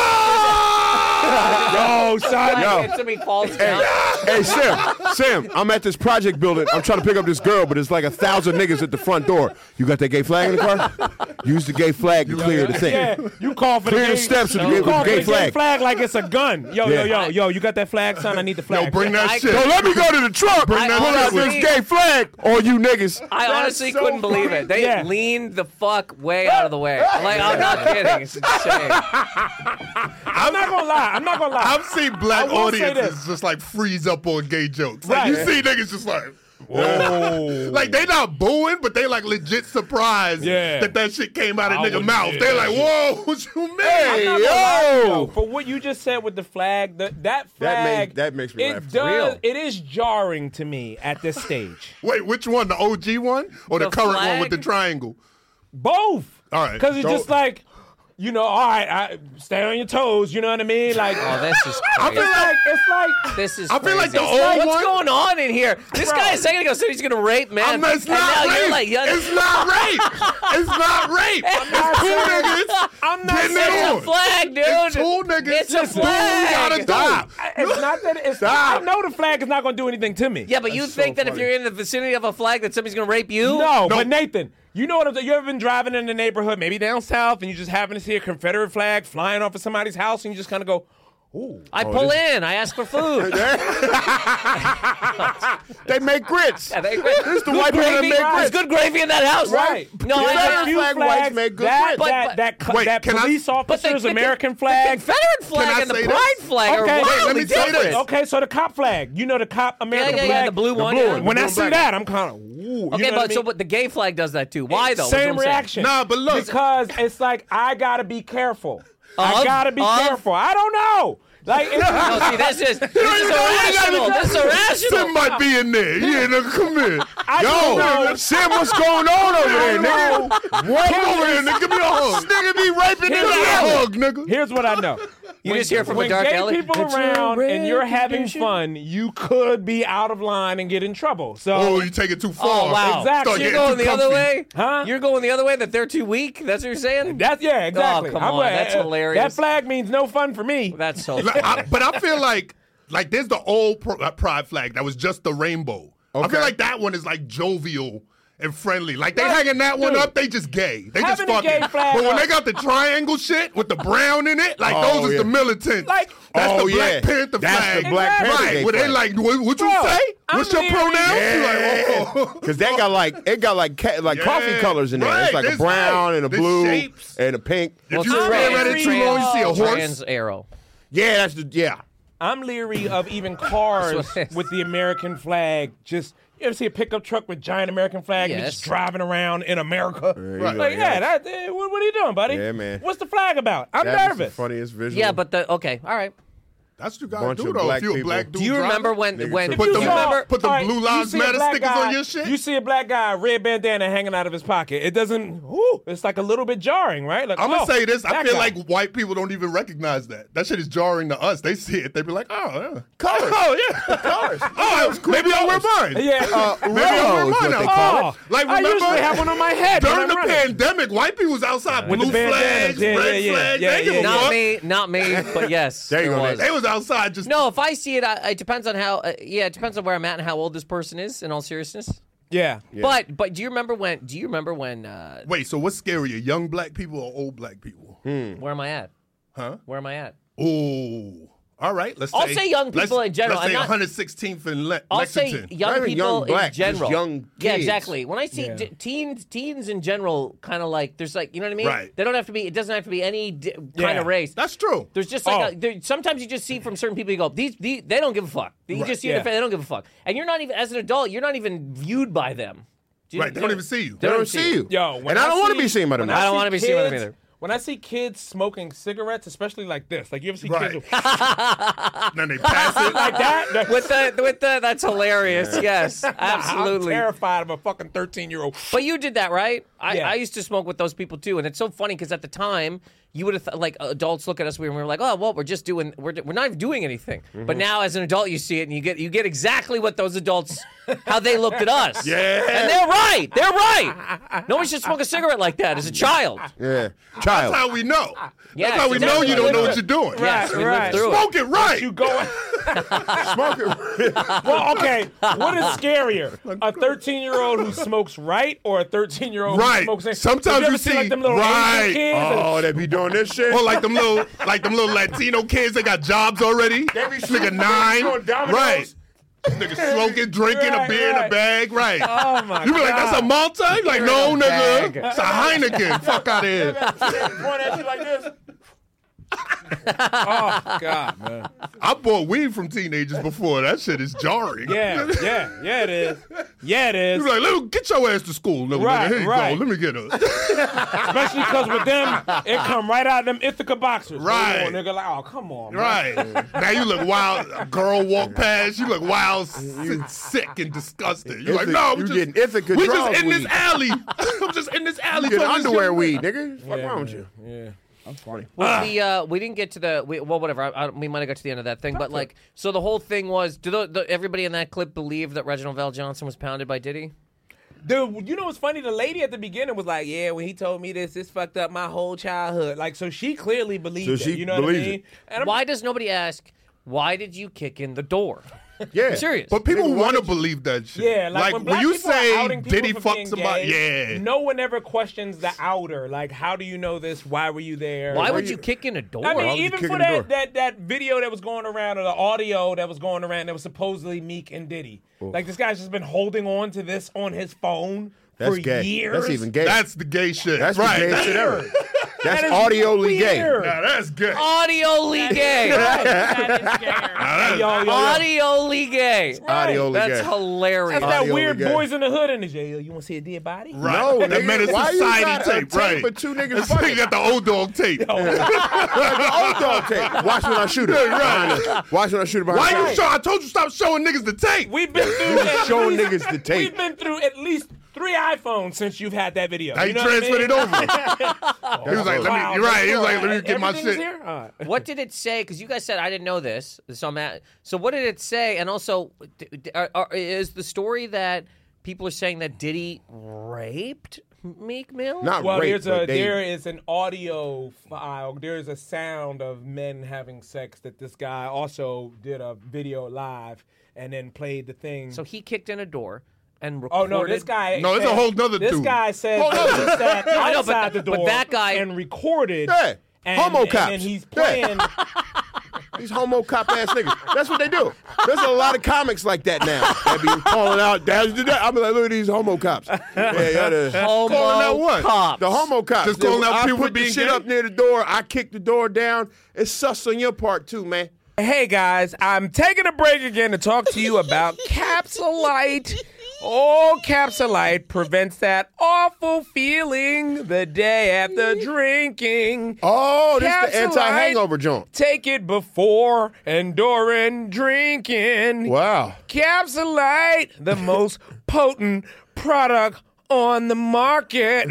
No! Yo, son. Hey, Sam, I'm at this project building. I'm trying to pick up this girl, but it's like 1,000 niggas at the front door. You got that gay flag in the car? Use the gay flag to clear the thing. Yeah, you call for clear the the steps with you call the for gay the flag. gay flag like it's a gun. Yo, you got that flag, son? I need the flag. Yo, bring that shit. Yo, let me go to the truck. Pull out this gay flag. All you niggas. I honestly couldn't believe it. They leaned the fuck way out of the way. Like, I'm not kidding. It's insane. I'm not gonna lie. I've seen black audiences just like freeze up on gay jokes. Like, you see niggas just like, whoa. Like, they not booing, but they like legit surprised that shit came out of nigga mouth. They like, whoa, what you mean? Hey, yo. For what you just said with the flag, that flag, that makes me laugh. It is jarring to me at this stage. Wait, which one? The OG one or the current one with the triangle? Both. All right. Because it's just like, you know, all right, stay on your toes. You know what I mean? Like, oh, this is crazy. I feel like it's like this is. I feel like the crazy. old one. What's going on in here? This guy a second ago said he's gonna rape men. It's not rape. It's not rape. It's not rape. It's two niggas. I'm not getting It's it a on. flag, dude. It's two niggas. It's a Just do what you flag. gotta do. It's not that. It's I know the flag is not going to do anything to me. Yeah, but you think that if you're in the vicinity of a flag that somebody's gonna rape you? No, but Nathan, you know what I'm saying? You ever been driving in the neighborhood, maybe down south, and you just happen to see a Confederate flag flying off of somebody's house, and you just kind of go, ooh. I pull in. I ask for food. They make grits. Yeah, they, This is the white people that make grits. There's good gravy in that house, Right. No, I Confederate flag whites make good grits. That police officer's American flag. The Confederate flag and the pride flag Okay, are wildly let me say different. this. Okay, so the cop flag. You know the cop American yeah, flag? the blue one, yeah. When I Blue see and that, I'm kind of, ooh. Okay, you know what I mean? but the gay flag does that too. Why though? That's Same what I'm saying. reaction. Nah, but look. Because it's like, I got to be careful. I Of? got to be careful. I don't know. Like, it's No, see, this is irrational. This is irrational. Sim might be in there. Yeah, nigga, come here. Yo, Sam, what's going on over there, nigga? What? Come over here, nigga. Give me a hug. This nigga be raping Give his me a alley. hug, nigga. Here's what I know. You just hear from a when dark gay alley. people around and you're having fun, you could be out of line and get in trouble. So, Oh, you take it too far. Oh wow! Exactly. Start You're getting going too the other comfy. way, Huh? You're going the other way. That they're too weak. That's what you're saying. exactly. Oh, come on. That's hilarious. That flag means no fun for me. That's so. But I feel like there's the old pride flag that was just the rainbow. I Okay. feel like that one is like jovial and friendly. Like they hanging that one Dude. up, they just gay. They just Having a fucking. gay flag But when up. they got the triangle shit with the brown in it, like Oh, those is yeah. the militants. Like- that's Oh, the Black yeah. Panther That's flag. the Black Panther Right. gay Where they flag. like, what you Bro, say? I'm What's your leery. pronouns? You Yeah. like, oh. Cause they got like coffee Yeah. colors in there. Right, It's like a this- brown and a this blue shapes. and a pink. If you stare at it too long, you see a horse. Trans arrow. Yeah, that's the I'm leery of even cars with the American flag. Just, you ever see a pickup truck with giant American flag and Yes. it's just driving around in America? Right. Like, what are you doing, buddy? Yeah, man. What's the flag about? I'm That was the nervous. funniest visual. Yeah, but okay, all right. That's what you gotta Bunch do of though. black If you a people. black dude, Do you remember when Nigga when took Put do them, you remember? put them All right, Blue you Lives see a Matter black stickers guy- on your shit? You see a black guy, red bandana hanging out of his pocket. It doesn't, it's like a little bit jarring, right? Like, I'm gonna oh, say this. I that feel guy. like white people don't even recognize that. That shit is jarring to us. They see it. They be like, oh, yeah. colors. Oh, yeah. Colors. Oh, maybe I'll wear mine. Yeah. Maybe I'll wear Rainbow is mine what they now. call Oh, it. Like, I remember usually have one on my head when during I'm the running. pandemic, white people was outside With blue the bandanas. flags, Yeah, red yeah, flags. yeah, They give a yeah. fuck. Not me, but yes, There you go, was. They was outside just. No, if I see it, it depends on how. It depends on where I'm at and how old this person is. In all seriousness, Yeah. but do you remember when? Wait, so what's scarier, young black people or old black people? Where am I at? Huh? Where am I at? Oh. All right, I'll say young people in general. Let's say I'm not- 116th and I'll say Lexington. young Not even people young black, in general. just young Yeah, kids. exactly. When I see Yeah. teens in general, kind of like there's like, you know what I mean? Right. They don't have to be. It doesn't have to be any kind Yeah. of race. That's true. There's just like sometimes you just see from certain people, you go, these they don't give a fuck. You Right. just see Yeah. their face, they don't give a fuck. And you're not even, as an adult, you're not even viewed by them. Right, they don't even see you. They don't see you. Yo, when and I don't want to see- be seen by them. when I don't see want to be seen with them kids- either. When I see kids smoking cigarettes, especially like this, like you ever see Right. kids Then they pass it. like that? with the that's hilarious. Yes, absolutely. I'm terrified of a fucking 13-year-old. But you did that, right? Yeah. I used to smoke with those people too, and it's so funny because at the time you would have like adults look at us, we were like, oh well, we're not even doing anything. But now as an adult, you see it and you get exactly what those adults how they looked at us. Yeah. And they're right. They're right. Nobody should smoke a cigarette like that as a child. Yeah. That's Child. how we know. Yes, That's how we know you don't know what you're doing. Yes, we lived through it. Smoke it right. You going? Smoke it. Well, okay. What is scarier, a 13-year-old who smokes right or a 13-year-old who Right. smokes? Sometimes you ever you see see- like them little right. Asian kids. Oh, they be doing this shit. Or like them little Latino kids, they got jobs already. They be Nigga shooting 9. dominoes. Right. Nigga smoking, drinking a Right, beer in a right. bag. Right. Oh my You be like, that's a Malta? You like, no, in a nigga. bag. It's a Heineken. Fuck out of here. Point at you like this. Oh God, man. I bought weed from teenagers before. That shit is jarring. Yeah, it is. Yeah, it is. You be like, get your ass to school, little Right, nigga. Here you right. go. Let me get her. Especially because with them, it come right out of them Ithaca boxers. Right. Hold on, nigga, like, oh, come on, man. Right. Now you look wild. A girl walk past. You look wild, sick, and disgusted. You're like, no, you getting Ithaca we draws just in this weed. alley. I'm just in this alley. You get talking underwear shit. weed, nigga. Fuck Yeah, wrong with you? Yeah. I'm funny. Was we didn't get to the well, whatever. We might have got to the end of that thing, but like, so the whole thing was, everybody in that clip believe that Reginald Val Johnson was pounded by Diddy? Dude, you know what's funny? The lady at the beginning was like, yeah, when he told me this fucked up my whole childhood. Like, so she clearly believed it. So she You know what I believes mean? it. And Why does nobody ask, why did you kick in the door? Yeah. I'm serious. But people Nigga, why want to did you- believe that shit. Yeah, like when black you people are say outing people Diddy for fucked being somebody, gay, yeah. no one ever questions the outer. Like, how do you know this? Why were you there? Why would you kick in a door? I Why mean, would you even kick for in the door? that video that was going around, or the audio that was going around, that was supposedly Meek and Diddy. Like, this guy's just been holding on to this on his phone That's for gay. years. That's even gay. That's the gay shit. That's right. the gay shit ever. That's That is audioly gay. weird. Now that's gay. Audioly gay. That is scary. Hey, yo. Audioly gay. Audioly That's gay. hilarious. That's that Audioly weird gay. Boys in the Hood energy. Yo, you want to see a dead body? Right. No, the nigga, Menace why you Society got a tape, tape right? with two niggas This fucking? nigga got the old dog tape. The old dog tape. Watch when I shoot it. Right. Watch when I shoot it behind Why the you show? I told you stop showing niggas the tape. We've been through at showing least- niggas the tape. We've been through at least 3 iPhones since you've had that video. Now You you know what I transferred mean? it over. He was like, Wow, you're right. He was like, let me everything's get my shit. here? All right. What did it say? Because you guys said I didn't know this, so I'm at. So what did it say? And also, is the story that people are saying that Diddy raped Meek Mill? Not Well, rape, but there is an audio file. There is a sound of men having sex that this guy also did a video live and then played the thing. So he kicked in a door and Oh recorded. no, this guy. No, it's a whole nother This dude. guy said Hold that on. he sat I know, outside but the door that guy- and recorded. Yeah. And, Homo and cops. then he's Yeah. playing. These homo cop ass niggas. That's what they do. There's a lot of comics like that now. That be calling out. I'm like, look at these homo cops. Yeah, Homo calling out what? cops. The homo cops. Just calling out I people put being the shit gay? up near the door. I kick the door down. It's sus on your part too, man. Hey guys, I'm taking a break again to talk to you about Capsulite. Oh, Capsulite prevents that awful feeling the day after drinking. Oh, this is the Capsulite. anti-hangover joint. Take it before and during drinking. Wow. Capsulite, the most potent product on the market.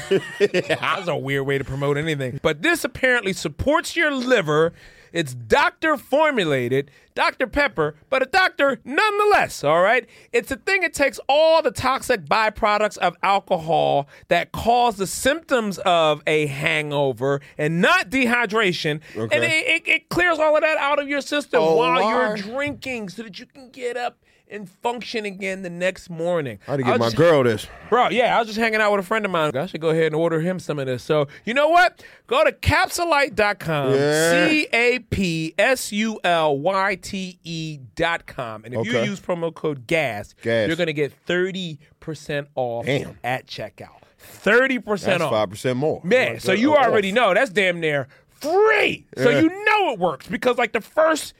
That's a weird way to promote anything. But this apparently supports your liver. It's doctor formulated, Dr. Pepper, but a doctor nonetheless, all right? It's a thing that takes all the toxic byproducts of alcohol that cause the symptoms of a hangover and not dehydration. Okay. And it clears all of that out of your system Oh, while why? you're drinking so that you can get up and function again the next morning. I had to get my girl this. Bro, yeah, I was just hanging out with a friend of mine. I should go ahead and order him some of this. So, you know what? Go to Capsulite.com. Yeah. CAPSULYTE.com. And if you Okay. use promo code GAS, Gas. you're going to get 30% off Damn. at checkout. 30% That's off. 5% more. Man, so you already know that's damn near free. So Yeah. you know it works because like the first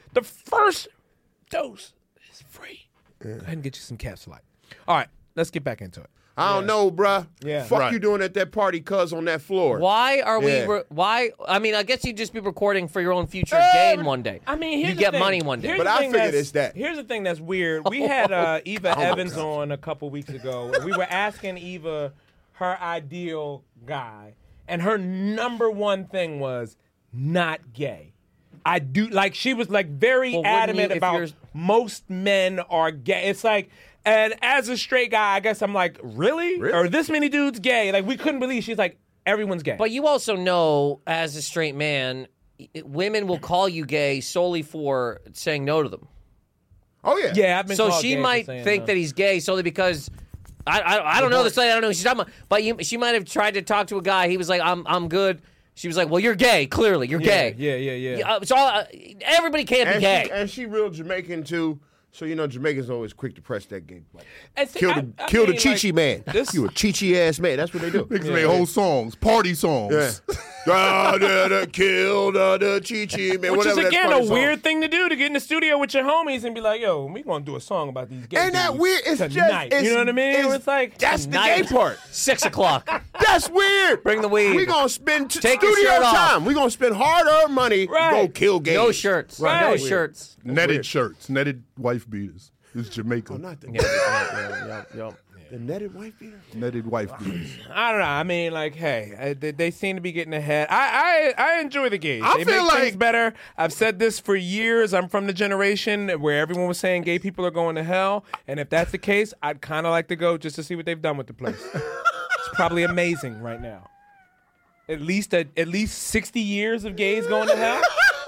dose is free. Go ahead and get you some Capsulite. All right, let's get back into it. I don't know, bruh. Yeah. Fuck Right. you doing at that party, cuz, on that floor. Why are Yeah. we? Why? I mean, I guess you'd just be recording for your own future gain one day. I mean, you here's the get thing. money one day. Here's But the I thing figured that's- it's that. Here's the thing that's weird. We had Eva Evans on a couple weeks ago, and we were asking Eva her ideal guy, and her number one thing was not gay. I do like she was like very Well, wouldn't adamant you if about you're- most men are gay. It's like. And as a straight guy, I guess I'm like, really? Or this many dudes gay? Like, we couldn't believe. She's like, everyone's gay. But you also know, as a straight man, women will call you gay solely for saying no to them. Oh, yeah. Yeah, I've been So called she gay for might saying think no. that he's gay solely because I don't know this lady. I don't know what she's talking about. But she might have tried to talk to a guy. He was like, I'm good. She was like, well, you're gay. Clearly, you're gay. Yeah. So everybody can't be And gay. and she real Jamaican, too. So, you know, Jamaicans always quick to press that game. Like, And see, kill the mean, Chi-Chi like, man. this- You a Chi-Chi ass man. That's what they do. Niggas made whole songs, party songs. Kill the Chi-Chi man. Which Whatever is that again funny a song. weird thing to do, to get in the studio with your homies and be like, "Yo, we gonna do a song about these gay Ain't that dudes weird? It's tonight." just, you know what I mean? It's like that's the Tonight. gay part. 6 o'clock. That's weird. Bring the weed. We gonna spend Take your studio shirt off. time. We gonna spend hard-earned money to Right. go kill gays. No shirts. No Right. shirts. Netted shirts, netted wife beaters. It's Jamaica. Oh, not the Yep. the netted wife beater. Netted wife beaters. I don't know. I mean, like, hey, they seem to be getting ahead. I enjoy the gays. I They feel make things like- better. I've said this for years. I'm from the generation where everyone was saying gay people are going to hell, and if that's the case, I'd kind of like to go just to see what they've done with the place. It's probably amazing right now. At least 60 years of gays going to hell.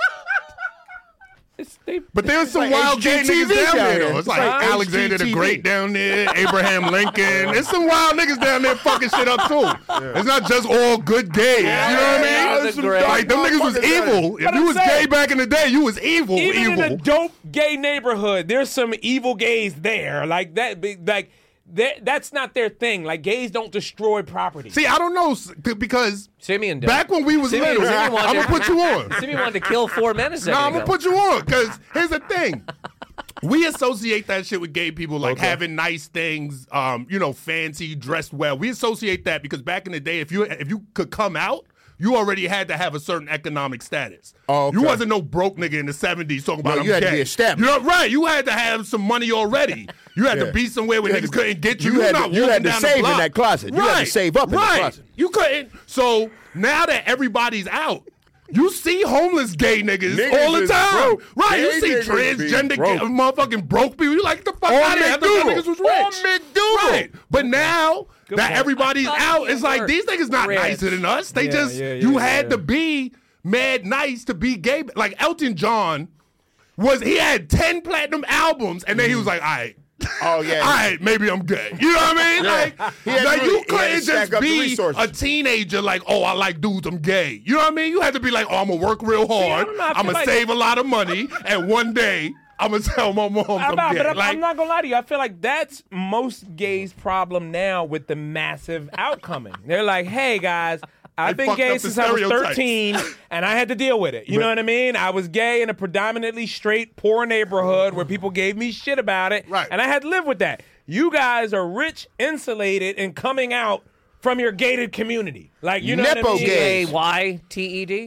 But there's some like wild gay HGTV niggas down down there. there. It's It's like like Alexander the HGTV. Great down there, Abraham Lincoln. There's some wild niggas down there fucking shit up too. It's not just all good gays. You know what I mean? Alexander the Great. Like them niggas was evil. If But you I'm was saying, gay back in the day, you was evil. Even in a evil. dope gay neighborhood, there's some evil gays there. Like that. Like that's not their thing. Like gays don't destroy property. See, I don't know because Simeon did. back when we was Simeon- little, Simeon wanted I'm gonna to- put you on. Simeon wanted to kill 4 men a second No, I'm ago. gonna put you on because here's the thing. We associate that shit with gay people, like having nice things, fancy, dressed well. We associate that because back in the day, if you could come out, you already had to have a certain economic status. Oh, okay. You wasn't no broke nigga in the 70s talking about No, I'm you had to gay. be established. You know, right? You had to have some money already. You had Yeah. to be somewhere where You had niggas to- couldn't get you. you had not to- you walking had to down the save in block. that closet. You had to save up in the right. closet. You couldn't. So now that everybody's out, you see homeless gay niggas all the is time. broke. Right, you Gay see niggas be transgender broke. motherfucking broke people. You like, get the fuck On out of here. I thought that McDougal. niggas was On rich. McDougal. Right. But now that point. everybody's out, it's like, these niggas not Rich. nicer than us. They you had to be mad nice to be gay. Like Elton John he had 10 platinum albums, and then he was like, all right. Oh, yeah. All right, maybe I'm gay. You know what I mean? Like, He had like to you really- he had to couldn't stack just up the be resources. a teenager like, oh, I like dudes, I'm gay. You know what I mean? You had to be like, oh, I'm going to work real hard. don't know, I feel I'm going to like- save a lot of money, and one day I'm going to tell my mom I'm gay. But Like, I'm not gonna lie to you. I feel like that's most gays' problem now with the massive outcoming. They're like, "Hey guys, I've They been fucked gay up the since I was stereotypes. 13, and I had to deal with it. You know what I mean? I was gay in a predominantly straight, poor neighborhood where people gave me shit about it, Right. and I had to live with that. You guys are rich, insulated, and coming out from your gated community. Like, you know Nepo what I mean? gay. G-A-Y-T-E-D?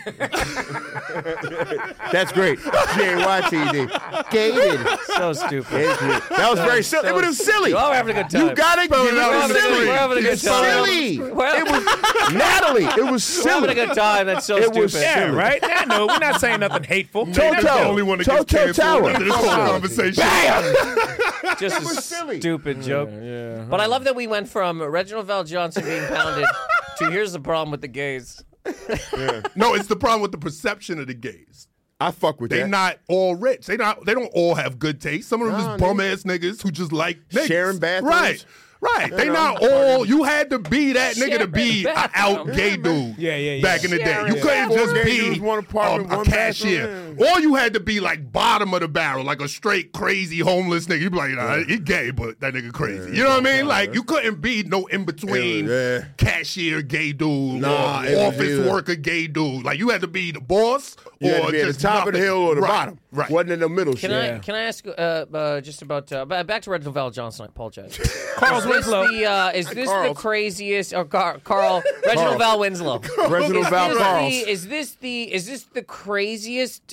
That's great. G-A-Y-T-D. Gated. So stupid. That was very silly. It was silly. We're all having a good time. You gotta give it We're up. having a Silly. good- we're having a good It's time. silly. Well- It was Natalie. It was We're having a silly. good time. That's so It stupid. was Yeah, silly. right? Yeah, no, we're not saying nothing hateful. That's the Toto. only one that gets Toto canceled Tower. after this whole conversation. Just a silly. stupid joke. But I love that we went from Reginald Val Johnson being pounded to here's the problem with the gays. No, it's the problem with the perception of the gays. I fuck with They that. not all rich. They don't all have good taste. Some of them Nah, just bum ass niggas who just like niggas. Sharing bathrooms. Right. Right. They know, not all. You had to be that nigga to Sharing be an out bathrooms. gay dude. Yeah. Back in the day, you Sharing couldn't just Four gay be dudes, one apartment, a one cashier. bathroom. Or you had to be like bottom of the barrel, like a straight crazy homeless nigga. You be like, nah, he gay, but that nigga crazy. You know what I mean? Like you couldn't be no in between Yeah. cashier gay dude Nah, or it was office either- worker gay dude. Like you had to be the boss You or had to be at the just top of the nothing. hill or the Right. bottom. Right. Wasn't in the middle Can shit. I ask just about back to Reginald Val-Johnson? I apologize. Carl Winslow. Is this the craziest? Or Carl Reginald Val Winslow? Reginald Val Carls. Is this the craziest?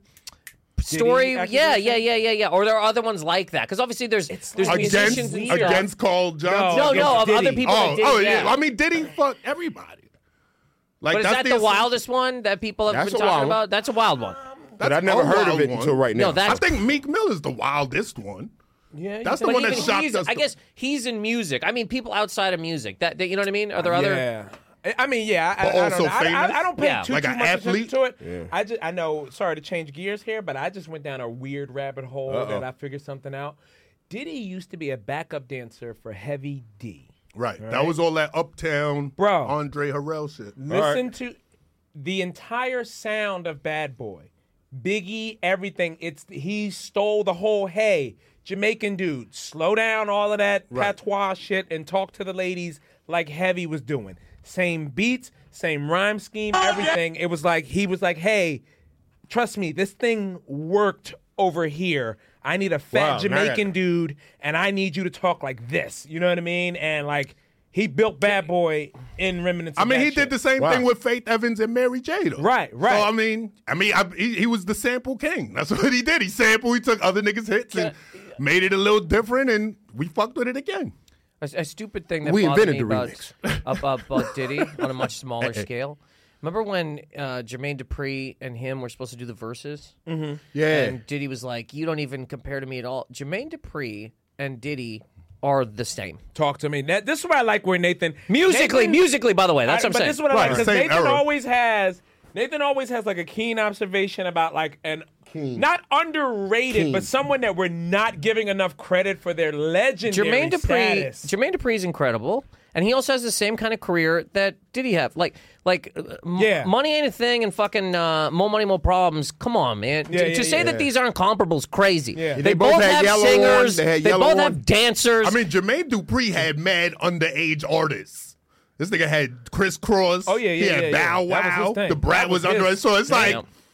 Story, yeah. Or there are other ones like that because obviously there's musicians and stuff. Against Carl Johnson. No, of other people. that Diddy, yeah. I mean, Diddy fucked everybody. Like, but is that the wildest one that people have been talking about? That's a wild one. But I never heard of it until right now. No, I think Meek Mill is the wildest one. Yeah, that's the one that shocked us. I guess he's in music. I mean, people outside of music. That you know what I mean? Are there other? Yeah. I mean, yeah. But I also don't know. famous? I don't pay too like much an athlete attention to it. Yeah. I know. Sorry to change gears here, but I just went down a weird rabbit hole that I figured something out. Diddy used to be a backup dancer for Heavy D. Right. That was all that Uptown, Bro. Andre Harrell shit. Listen to the entire sound of Bad Boy, Biggie, everything. He stole the whole Jamaican dude. Slow down all of that patois shit and talk to the ladies like Heavy was doing. Same beats, same rhyme scheme, everything. It was like he was like, hey, trust me, this thing worked over here. I need a fat Jamaican dude, and I need you to talk like this. You know what I mean? And like he built Bad Boy in remnants. I mean, he did did the same thing with Faith Evans and Mary J. Though. Right. So I mean, he was the sample king. That's what he did. He sampled. He took other niggas' hits and made it a little different, and we fucked with it again. A stupid thing that We bothered invented me the about Diddy on a much smaller scale. Remember when Jermaine Dupri and him were supposed to do the verses? Mm-hmm. Yeah. And Diddy was like, you don't even compare to me at all. Jermaine Dupri and Diddy are the same. Talk to me. This is what I like where Nathan... Musically, by the way. That's what I'm saying. But this is what I like, because Same Nathan era. always has like a keen observation about like not underrated, but someone that we're not giving enough credit for their legendary status. Jermaine Dupri is incredible, and he also has the same kind of career that Diddy have. Money ain't a thing, and fucking more money, more problems. Come on, man. To say that these aren't comparables, crazy. Yeah. They both have singers. They both have dancers. I mean, Jermaine Dupri had mad underage artists. This nigga had Criss Cross. Oh, yeah, He had Bow That was his Wow. thing. The Brat was underage. So it's like,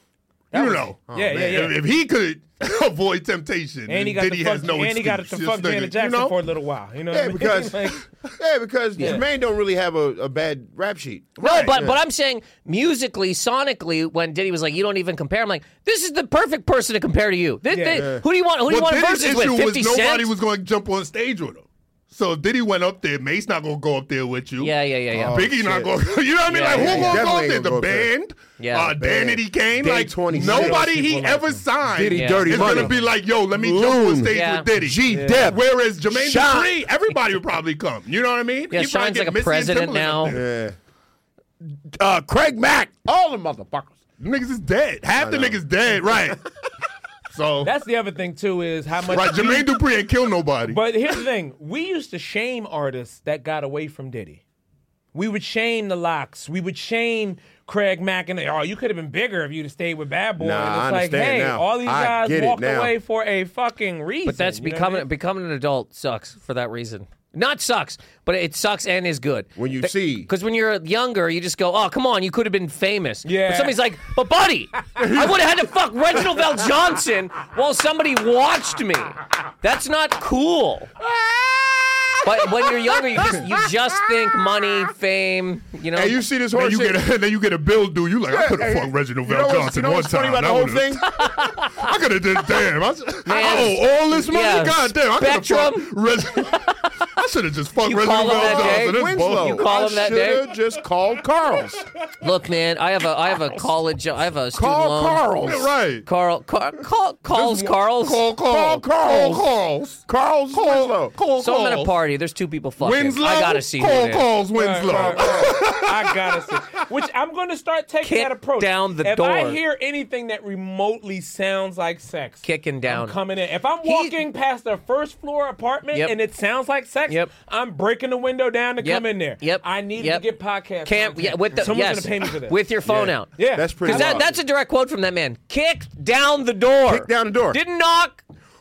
if he could avoid temptation, And he got Diddy to fuck, has no and he got to excuse. fuck This nigga, Janet Jackson for a little while. You know what I mean? because Like, Jermaine don't really have a bad rap sheet. No, but I'm saying musically, sonically, when Diddy was like, "You don't even compare," I'm like, "This is the perfect person to compare to you." Who do you want? Who do you want Diddy's versus with? issue 50 was nobody Cent? was going to jump on stage with him. So if Diddy went up there, Mace not going to go up there with you. Yeah. Biggie not going to, you know what I mean? Like, who going to go up Definitely there? ain't The gonna go up there. band? Yeah, the Danity Kane? Day Like, 26. nobody he People ever like signed Diddy Dirty is Money. going to be like, yo, let me jump on Loon. stage Yeah. with Diddy. G-Dep. Whereas Jermaine Shine. Dupri, everybody would probably come. You know what I mean? Yeah, He'd probably Shine's get like a Missy and president Timberlake now. up there. Yeah. Craig Mack. All the motherfuckers. Niggas is dead. Half the niggas dead, right? So that's the other thing too is how much. right, Jermaine Dupri ain't kill nobody. But here's the thing: we used to shame artists that got away from Diddy. We would shame the Locks. We would shame Craig Mack and you could have been bigger if you'd have stayed with Bad Boy. Nah, and I it's like, understand hey, now. all these I guys get it walked now. away for a fucking reason. But that's you know what I mean? becoming an adult sucks for that reason. Not sucks, but it sucks and is good. When you see. Because when you're younger, you just go, oh, come on, you could have been famous. Yeah. But somebody's like, but buddy, I would have had to fuck Reginald Val Johnson while somebody watched me. That's not cool. But when you're younger, you just think money, fame, you know. Hey, you see this Then horse you, shit? then you get a bill due. You like, I could have fucked Reginald Val Johnson one what's funny time. about the I whole would've- thing? I could have did, damn. I owe all this money? Yeah, God damn. I could have Spectrum. fucked Reginald. I should have just fucked You Reginald call him Val that day? Johnson. This Winslow. bull. You call him that day? I should have just called Carl's. Look, man, I have a college, I have a student Call loan. Carl's. Yeah, right. Carl's. Call Carl's. Carl's Winslow. So I'm at a party. There's two people fucking. Winslow. I gotta see who it is. Calls Winslow. Right. I gotta see. Which I'm going to start taking Kick that approach. down the if door. I hear anything that remotely sounds like sex, Kicking down. I'm coming in. If I'm walking past a first floor apartment Yep. and it sounds like sex, Yep. I'm breaking the window down to Yep. come in there. Yep. I need Yep. to get podcast. Someone's gonna pay me for this. With your phone out. Yeah. That's pretty Because wild. that's a direct quote from that man. Kicked down the door. Kick down the door. Didn't knock.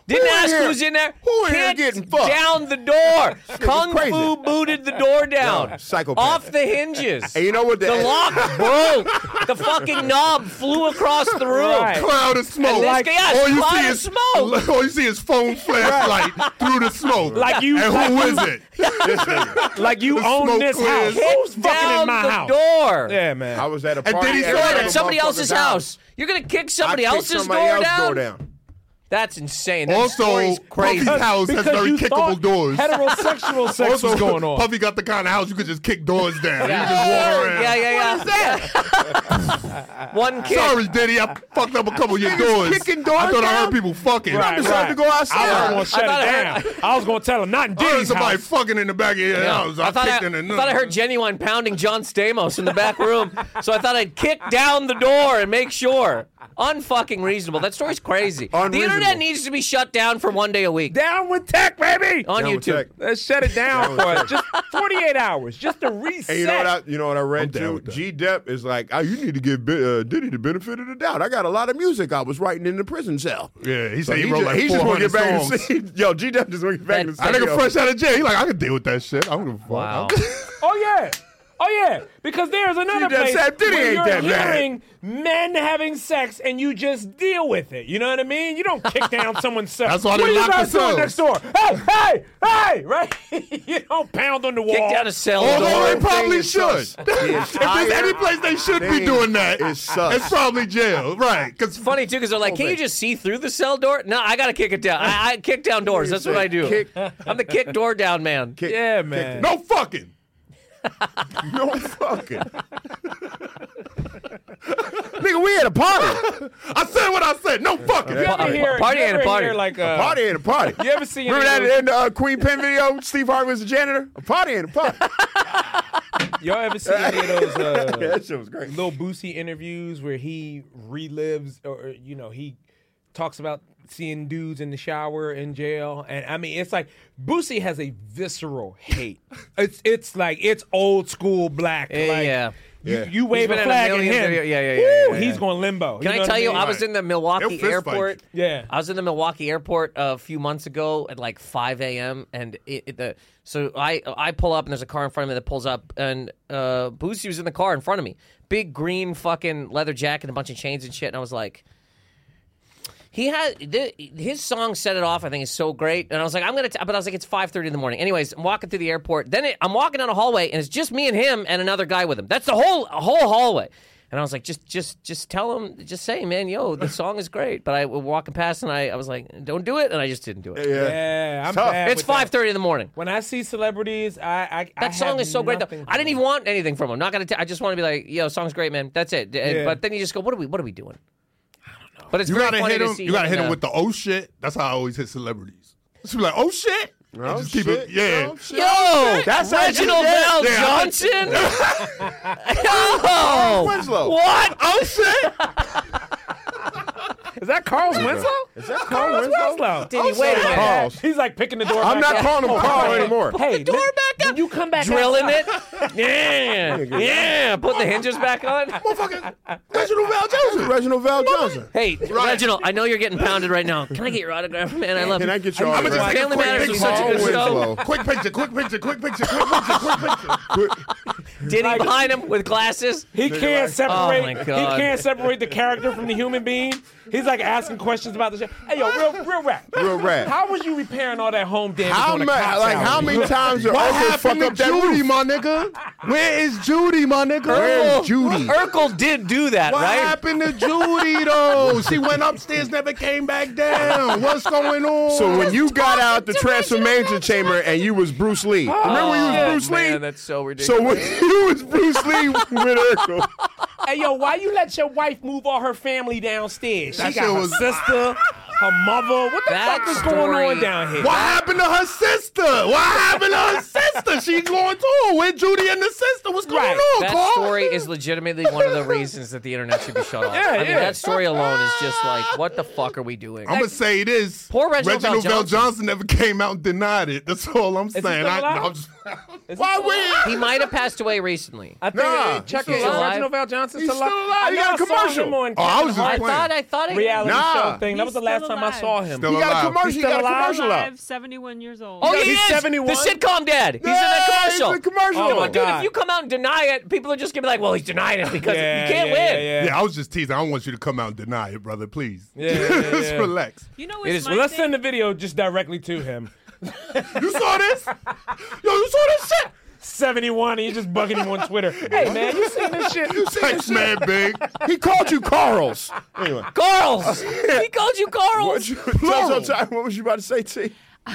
Didn't ask who's in there. Who in here Kicked getting fucked? down the door. Kung crazy. Fu booted the door down. Yo, psychopath. Off the hinges. And you know what? The lock broke. The fucking knob flew across the room. Right. Cloud of smoke. And this guy, yes, all you cloud see of is smoke. All you see is phone flashlight through the smoke. Like you- And like who you- is it? This nigga. Like you The own smoke this clears. house. Who's fucking Down in my the house? door. Yeah, man. I was at a And party. did he at say another At somebody else's motherfucker's house. You're gonna kick somebody I kicked else's somebody door else's down? door down. That's insane. That Also, story's crazy. Puffy's house has Because very you kickable thought doors. heterosexual sex Also, was going on. Puffy got the kind of house you could just kick doors down. Yeah. You just walk around. Yeah. What is that? One kick. Sorry, Diddy. I fucked up a couple of your doors. kicking doors I thought I down? heard people fucking. Right, decided to go outside. I was going to shut I it down. I was going to tell him, not in I heard Diddy's somebody house. fucking in the back of your house. I thought kicked in the I thought I heard Genuine pounding John Stamos in the back room, so I thought I'd kick down the door and make sure. Unfucking reasonable. That story's crazy. The Unreasonable. internet needs to be shut down for one day a week Down with tech, baby. on Down with YouTube. tech. Let's shut it down for just 48 hours, just to reset. And you know what I read down too? with that. G Dep is like, oh, you need to give Diddy the benefit of the doubt. I got a lot of music I was writing in the prison cell. Yeah, he So said he wrote like he just want to 400 get back in the songs. scene. Yo, G Dep just want to get back in the I studio. nigga fresh out of jail. He like, I can deal with that shit. I don't give a fuck. Wow. Oh yeah, because there's another G-Dep place said Diddy where ain't you're that bad. hearing men having sex and you just deal with it. You know what I mean? You don't kick down someone's cell. That's why what they are you lock guys doing themselves. next door? Hey, right? You don't pound on the wall. Kick down a cell Although door. they probably is should. sus. If there's any place they should be thing doing that, is sus. it's probably jail. Right. Because Funny too, because they're like, "Can you just see through the cell door?" No, I gotta kick it down. I kick down doors. That's what I do. Kick. I'm the kick door down man. Yeah, man. no fucking. No fucking. Nigga, we at a party. I said what I said. No fucking. You ever hear, Party you ain't ever a party. hear like A party ain't a party. You ever see Remember any that of in the Queen Pen video? Steve Harvey was the janitor? A party ain't a party. y'all ever see any of those That shit was great. Lil Boosie interviews where he relives or he talks about seeing dudes in the shower in jail? And I mean, it's like Boosie has a visceral hate. It's like it's old school black. Like, Yeah. You wave been a in a flag at million him. video- yeah, woo, yeah. He's going limbo. Can know I tell what you, mean? I was in the Milwaukee They'll fist airport. fight Yeah. I was in the Milwaukee airport a few months ago at like 5 a.m. and so I pull up and there's a car in front of me that pulls up and Boosie was in the car in front of me, big green fucking leather jacket and a bunch of chains and shit, and I was like, he had his song "Set It Off." I think is so great, and I was like, but I was like, it's 5:30 in the morning. Anyways, I'm walking through the airport. Then I'm walking down a hallway, and it's just me and him and another guy with him. That's the whole hallway. And I was like, just tell him, just say, man, yo, the song is great. But I was walking past, and I was like, don't do it, and I just didn't do it. Yeah, I'm Tough. bad It's with that. 5:30 in the morning. When I see celebrities, I That song have is so great though. nothing I didn't even want anything from him. Not gonna. I just want to be like, yo, song's great, man. That's it. Yeah. But then you just go, what are we doing? But it's You very gotta funny hit to him. see. You gotta hit him him with the oh shit. That's how I always hit celebrities. Just be like, oh shit. And Oh, just keep shit. it. Yeah. Oh, shit. Yo, That's how Reginald you did it. Val Yeah. Johnson. Yo, Winslow. what? Oh shit. Is that Carl's Winslow? Is that Carl Winslow? Did he wait a minute? Carl's. He's like picking the door I'm back not up. calling him Carl anymore. Hey, Door back up. when you come back Drilling outside- it. Yeah. Put the hinges back on. Motherfucker. Reginald Val Johnson. Reginald Val Johnson. Hey, Reginald, I know you're getting pounded right now. Can I get your autograph, man? I love Can you. I get your I'm gonna just autograph? take a Family quick Matters picture. is such a good show. Quick picture. Diddy behind him with glasses. He can't separate. Oh, my He God. can't separate the character from the human being. He's like asking questions about the show. Hey, yo, real rap. Real rap. How was you repairing all that home damage How on the many? cops Like how album? many times did What Urkel fuck happened to up that Judy, roof? my nigga? Where is Judy, my nigga? Where's Judy? Urkel did do that, What right? happened to Judy though? She went upstairs, never came back down. What's going on? So when you got out the transformation chamber and you was Bruce Lee, remember when you was Bruce Lee? Man, that's so ridiculous. So when you was Bruce Lee with Urkel, Hey, yo, why you let your wife move all her family downstairs? She That got shit her was- sister, her mother. What the That fuck is going story- on down here? What happened to her sister? What happened to her sister? She's going too. Where Judy and the sister? What's going Right. on, That Carl? story is legitimately one of the reasons that the internet should be shut off. Yeah, I mean, yeah. that story alone is just like, what the fuck are we doing? I'm gonna say this. Poor Reginald Val Val Johnson. Johnson never came out and denied it. That's all I'm he saying. still alive? I'm just, Is why he still alive? would He might have passed away recently. I think Nah, check he's it. still Is alive. Reginald Val Johnson He's still alive? still alive. I He got a never saw commercial. him on Oh, I was Kevin just Hart's playing. I thought. reality Nah. show thing. That was the last last time I saw him. Still He got a alive. commercial. He got a alive? commercial out. Alive, 71 years old. Oh, He's he is 71? the sitcom dad. He's in that commercial. He's in the commercial. Oh, my Dude, God. if you come out and deny it, people are just gonna be like, "Well, he's denying it because Yeah, you can't yeah, win." yeah, Yeah, I was just teasing. I don't want you to come out and deny it, brother. Please. Yeah, yeah, Just yeah. relax. You know It what's is- my Well, let's thing? send the video just directly to him. You saw this? Yo, you saw this shit? 71, and you're just bugging him on Twitter. Hey, man, you seen this shit? You seen this Text shit? man big. He called you Carl's. Anyway. Carl's. He called you Carl's. What was you about to say, T?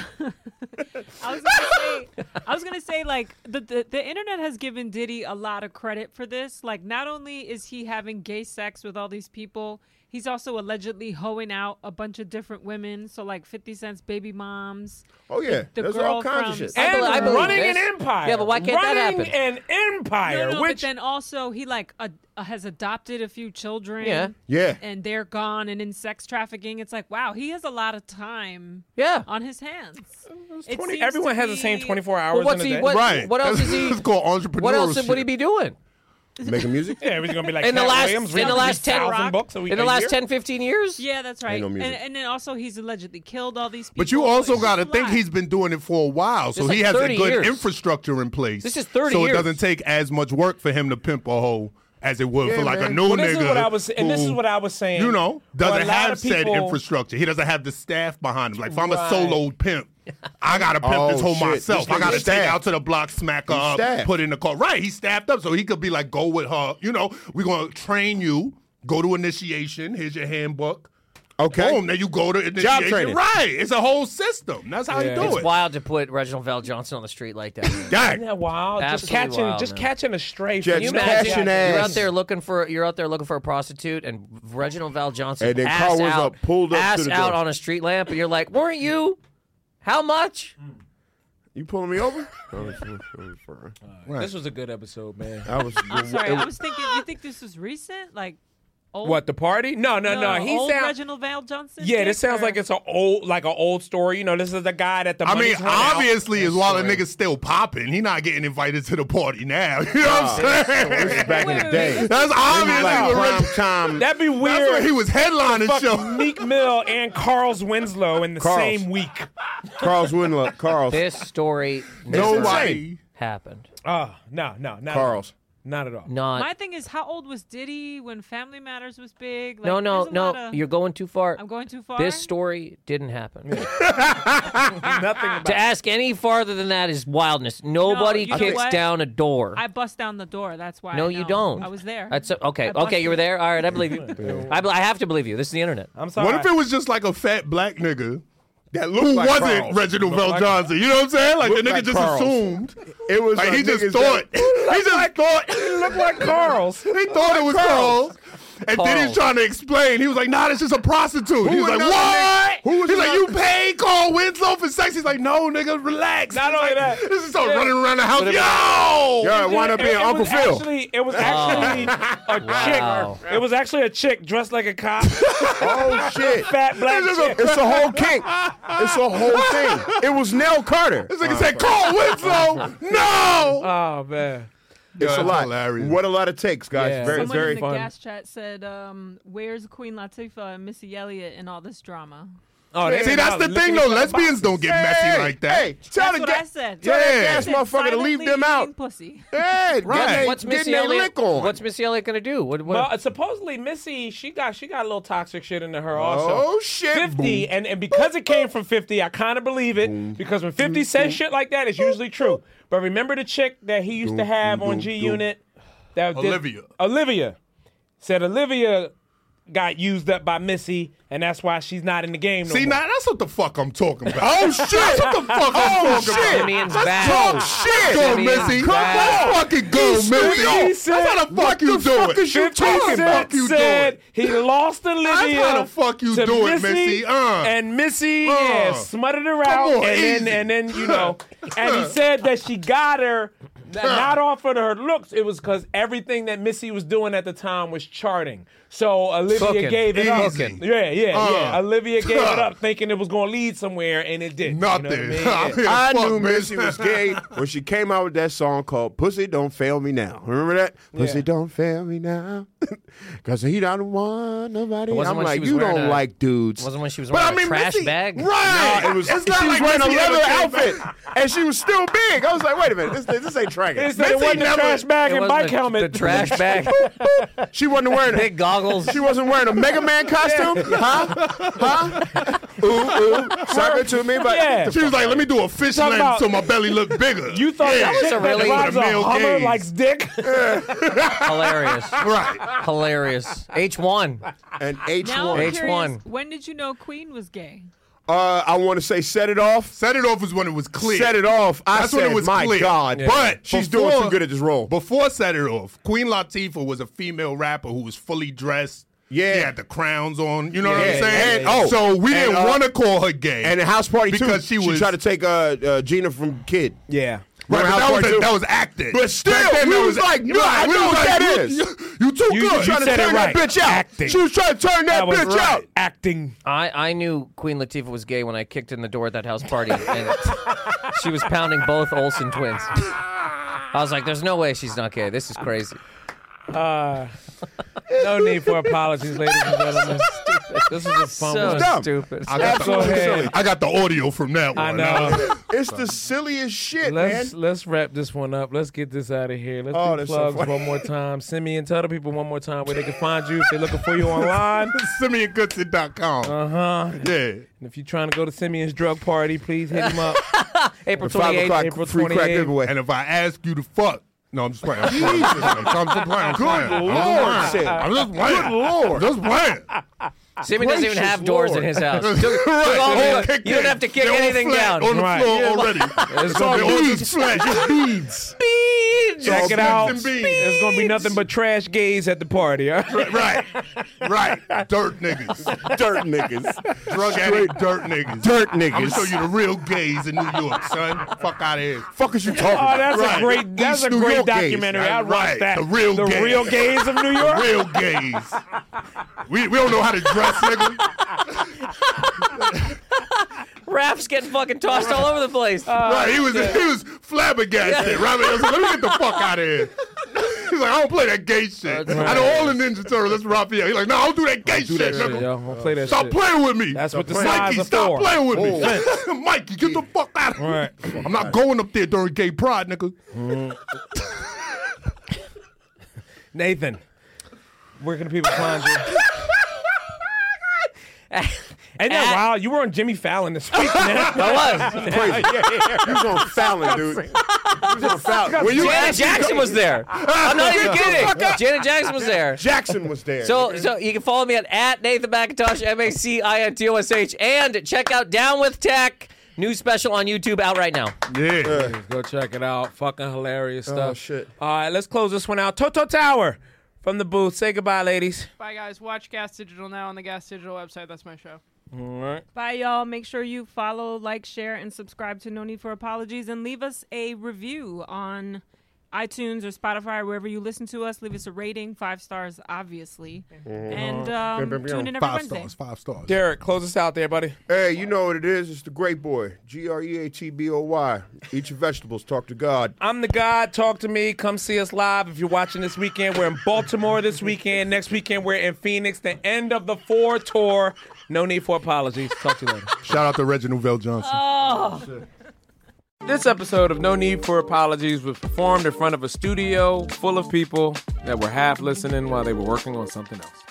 I was gonna say, like the internet has given Diddy a lot of credit for this. Like, not only is he having gay sex with all these people, he's also allegedly hoeing out a bunch of different women. So, like 50 Cent's baby moms. Oh, yeah. The There's girl all kinds from of shit. I And believe running this. an empire. Yeah, but why can't that running happen? an empire, No, but which then also he like has adopted a few children. Yeah. Yeah. And they're gone and in sex trafficking. It's like, wow, he has a lot of time. Yeah. On his hands. It 20 seems everyone to has the be- same 24 hours Well, what's in a he? day. What, Right. what else is he? It's called entrepreneurial What else shit. would he be doing Making music? Yeah, he's gonna be like in the Cat last Williams, in the reading last 10 1,000 books a week, in the a last year? 10, 15 years? Yeah, that's right. no music. And then also he's allegedly killed all these people. But you also It's got to just a think lot. he's been doing it for a while, so It's like he has a 30 good years. infrastructure in place. This is 30 so years. it doesn't take as much work for him to pimp a hoe as it would Yeah, for like man. a new Well, nigga. this is what I was, and this is who, what I was saying. you know, For a doesn't lot have of said people- infrastructure. He doesn't have the staff behind him. Like if I'm a Right. solo pimp, I gotta pimp this hoe shit. myself. This I gotta nigga take staffed. out to the block, smack her He's up, staffed. put in the car. Right, he's staffed up, so he could be like, go with her. You know, we're gonna train you. Go to initiation. Here's your handbook. Okay. Boom, then you go to initiation. Job training. Right, it's a whole system. That's how Yeah. you do It's it. wild to put Reginald Val Johnson on the street like that. Isn't Dang. that wild? Just Absolutely wild, man. catching a stray. Just from Can you Just imagine? catching You're ass. out there looking for a prostitute, and Reginald Val Johnson And then ass Carl was out, up, pulled up to ass the out door. on a street lamp, and you're like, "Weren't you? How much?" You pulling me over? This was a good episode, man. I was. I'm sorry. I was thinking. You think this was recent? Like old? What, the party? No. He old sound, Reginald Val Johnson. yeah, this dick, sounds or- like it's an old story. You know, this is the guy that the I mean, money's run out. obviously, That a lot of story. niggas still popping. He not getting invited to the party now. You know what I'm saying? This is back in the day. That's This obviously is like what prime Reg- time. That'd be weird. That's where he was headlining Fuck show. Meek Mill and Carl's Winslow in the Carl's. same week. Carl's Winlow. Carl's. This story Nobody. happened. Oh, no, not Carl's. Not at all. Not. My thing is, how old was Diddy when Family Matters was big? Like, no. there's a lot of- You're going too far. I'm going too far. This story didn't happen. Nothing about To ask any farther than that is wildness. Nobody you know kicks what? down a door. I bust down the door. That's why. No, I you know. don't. I was there. That's okay. I busted Okay, you were it. there. All right, I believe you. I have to believe you. This is the internet. I'm sorry. What if it was just like a fat black nigga that who like wasn't Carl's. Reginald Val Johnson? You know what I'm saying? Like the Looked nigga like just Carl's. assumed. It was Like he just niggas thought. that- He just thought. look like Carl's? He thought it was Carl's. And then he's trying to explain. He was like, nah, that's just a prostitute. He was like, another what? nigga- who was He's like, you another- paid Carl Winslow for sex? He's like, no, nigga, relax. Not He's only like, that. This is start Yeah. running around the house. But Yo! Yo, it wound up being Uncle Phil. It was actually a Wow. chick. It was actually a chick dressed like a cop. Oh shit! Fat black chick. It's a whole kink. It's a whole thing. It was Nell Carter. This nigga said, Carl Winslow, no! Oh man. It's a that's lot. hilarious. What a lot it takes, guys. Yeah. Very, Someone very in the fun. gas chat said, "Where's Queen Latifah and Missy Elliott in all this drama?" Oh, they See, been that's out the licking thing, each though. other's Lesbians boxes. don't get messy like that. Hey, tell That's the what ga- I said. tell that Yeah. gas motherfucker to leave Silently them out. eating Pussy. Hey, Right. What's getting Missy their Elliott? lick on. What's Missy Elliott gonna do? What? Well, supposedly Missy, she got a little toxic shit into her also. Oh shit! 50, and because it came from 50, I kind of believe it because when 50 says shit like that, it's usually true. But remember the chick that he used to have on G Unit? That did- Olivia said Olivia got used up by Missy, and that's why she's not in the game no See, more. now that's what the fuck I'm talking about. Oh shit! That's what the fuck I'm talking about. Simeon's Let's back. talk shit. Go, Simeon's Missy. back. Let's fucking go, Missy. That's how the fuck you do it. 50 How the Cent fuck you do said it? he lost Olivia. That's how the fuck you to do it, Missy, Missy. And Missy smutted her out, on, and easy. then you know, and he said that she got her not off of her looks. It was because everything that Missy was doing at the time was charting. So Olivia Cooking. gave it up. Cooking. Yeah. Olivia gave it up thinking it was going to lead somewhere, and it didn't. Nothing. You know what I mean? I Fuck, knew man. Missy was gay when she came out with that song called Pussy Don't Fail Me Now. Remember that? Pussy Don't Fail Me Now. Because he don't want nobody. It wasn't I'm when she like, was you wearing don't a- like dudes. Wasn't when she was But wearing I mean, a trash Missy- bag? Right. No, it was- it's not she like was wearing a Missy leather ever came outfit. And she was still big. I was like, wait a minute. This ain't tracking. It said it wasn't a trash bag It and wasn't bike the helmet. The trash bag. She wasn't wearing Big goggles. She wasn't wearing a Mega Man costume? Huh? Ooh, serve it to me. But Yeah. She was like, let me do a fish Talk lens about- so my belly look bigger. You thought Yeah. that chick a that really- drives the a male Hummer gaze. likes dick? Hilarious. Right. Hilarious. H1. and Now H1. I'm H1. curious, when did you know Queen was gay? I want to say Set It Off. Set It Off is when it was clear. Set It Off. I That's said, when it was my clear. God. Yeah. But she's before- doing too good at this role. Before Set It Off, Queen Latifah was a female rapper who was fully dressed. Yeah. She had the crowns on. You know what Yeah, I'm saying? yeah, yeah. So we And, didn't want to call her gay. And in House Party because too, she was tried to take Gina from Kid. Yeah. Right, Remember but House Party 2? that was acting. But still, Back then, we that was like, no, I we know was what like, that is. You too You good. Trying to said it turn right. that bitch out. Acting. She was trying to turn that was bitch right. out. Acting. I knew Queen Latifah was gay when I kicked in the door at that house party, and she was pounding both Olsen twins. I was like, "There's no way she's not gay. This is crazy." No need for apologies, ladies and gentlemen. This is a fun So one. dumb. stupid. I got, Go ahead. I got the audio from that one. I know. It's the silliest shit, man. Let's wrap this one up. Let's get this out of here. Let's do that's so plugs funny. one more time. Simeon, tell the people one more time where they can find you if they're looking for you online. SimeonGoodson.com. Uh-huh. Yeah. And if you're trying to go to Simeon's drug party, please hit him up. April The 5 28th. o'clock April free crack 28th. giveaway. And if I ask you to fuck, no, I'm just playing. I'm playing. I'm playing. Good Lord, Sid. I'm just playing. Good Lord. I'm just playing. Simeon doesn't even Gracious have doors Lord. in his house. Right. You don't have to kick They're all anything flat down. on the Right. floor already. It's So gonna they're be all just flat, just beads. Beans. Check All it out. beans and beans. There's gonna be nothing but trash gays at the party. All right? Right. Dirt niggas. Dirt niggas. Drug addict dirt niggas. Dirt I'm gonna niggas. show you the real gays in New York, son. Fuck out of here. Fuck is you talking Oh, about? that's Right. a great. That's East a New great York gays. documentary. I'd watch Right. that. The real gays. real gays of New York. Real gays. We don't know how to dress, nigga. Raph's getting fucking tossed all over the place. Right, he was flabbergasted. Robert was like, let me get the fuck out of here. He's like, I don't play that gay shit. I know all the Ninja Turtles. That's Raphael. He's like, no, I don't do that gay Do shit, that shit, nigga. yo. Don't play that Stop shit. playing with me. That's what the Mikey, signs are stop for. playing with me. Mikey, get the fuck out of here. Right. I'm not going up there during gay pride, nigga. Nathan, where can the people find you? Ain't that wild? You were on Jimmy Fallon this week, man. I was. Crazy. You was on Fallon, dude. You was on Fallon. When you Janet Jackson was there. I'm not even kidding. Janet Jackson was there. Jackson was there. So you can follow me at Nathan McIntosh, MACINTOSH, and check out Down with Tech. New special on YouTube out right now. Yeah. Go check it out. Fucking hilarious stuff. Oh, shit. All right, let's close this one out. Toto Tower from the booth. Say goodbye, ladies. Bye, guys. Watch Gas Digital now on the Gas Digital website. That's my show. All right. Bye, y'all. Make sure you follow, like, share, and subscribe to No Need for Apologies, and leave us a review on iTunes or Spotify, wherever you listen to us. Leave us a rating, 5 stars, obviously. And tune in every 5 Wednesday. stars, 5 stars. Derek, close us out there, buddy. Hey, you know what it is. It's the great boy. GREATBOY. Eat your vegetables. Talk to God. I'm the God. Talk to me. Come see us live. If you're watching this weekend, we're in Baltimore this weekend. Next weekend, we're in Phoenix. The end of the 4 tour. No need for apologies. Talk to you later. Shout out to Reginald Vell Johnson. This episode of No Need for Apologies was performed in front of a studio full of people that were half listening while they were working on something else.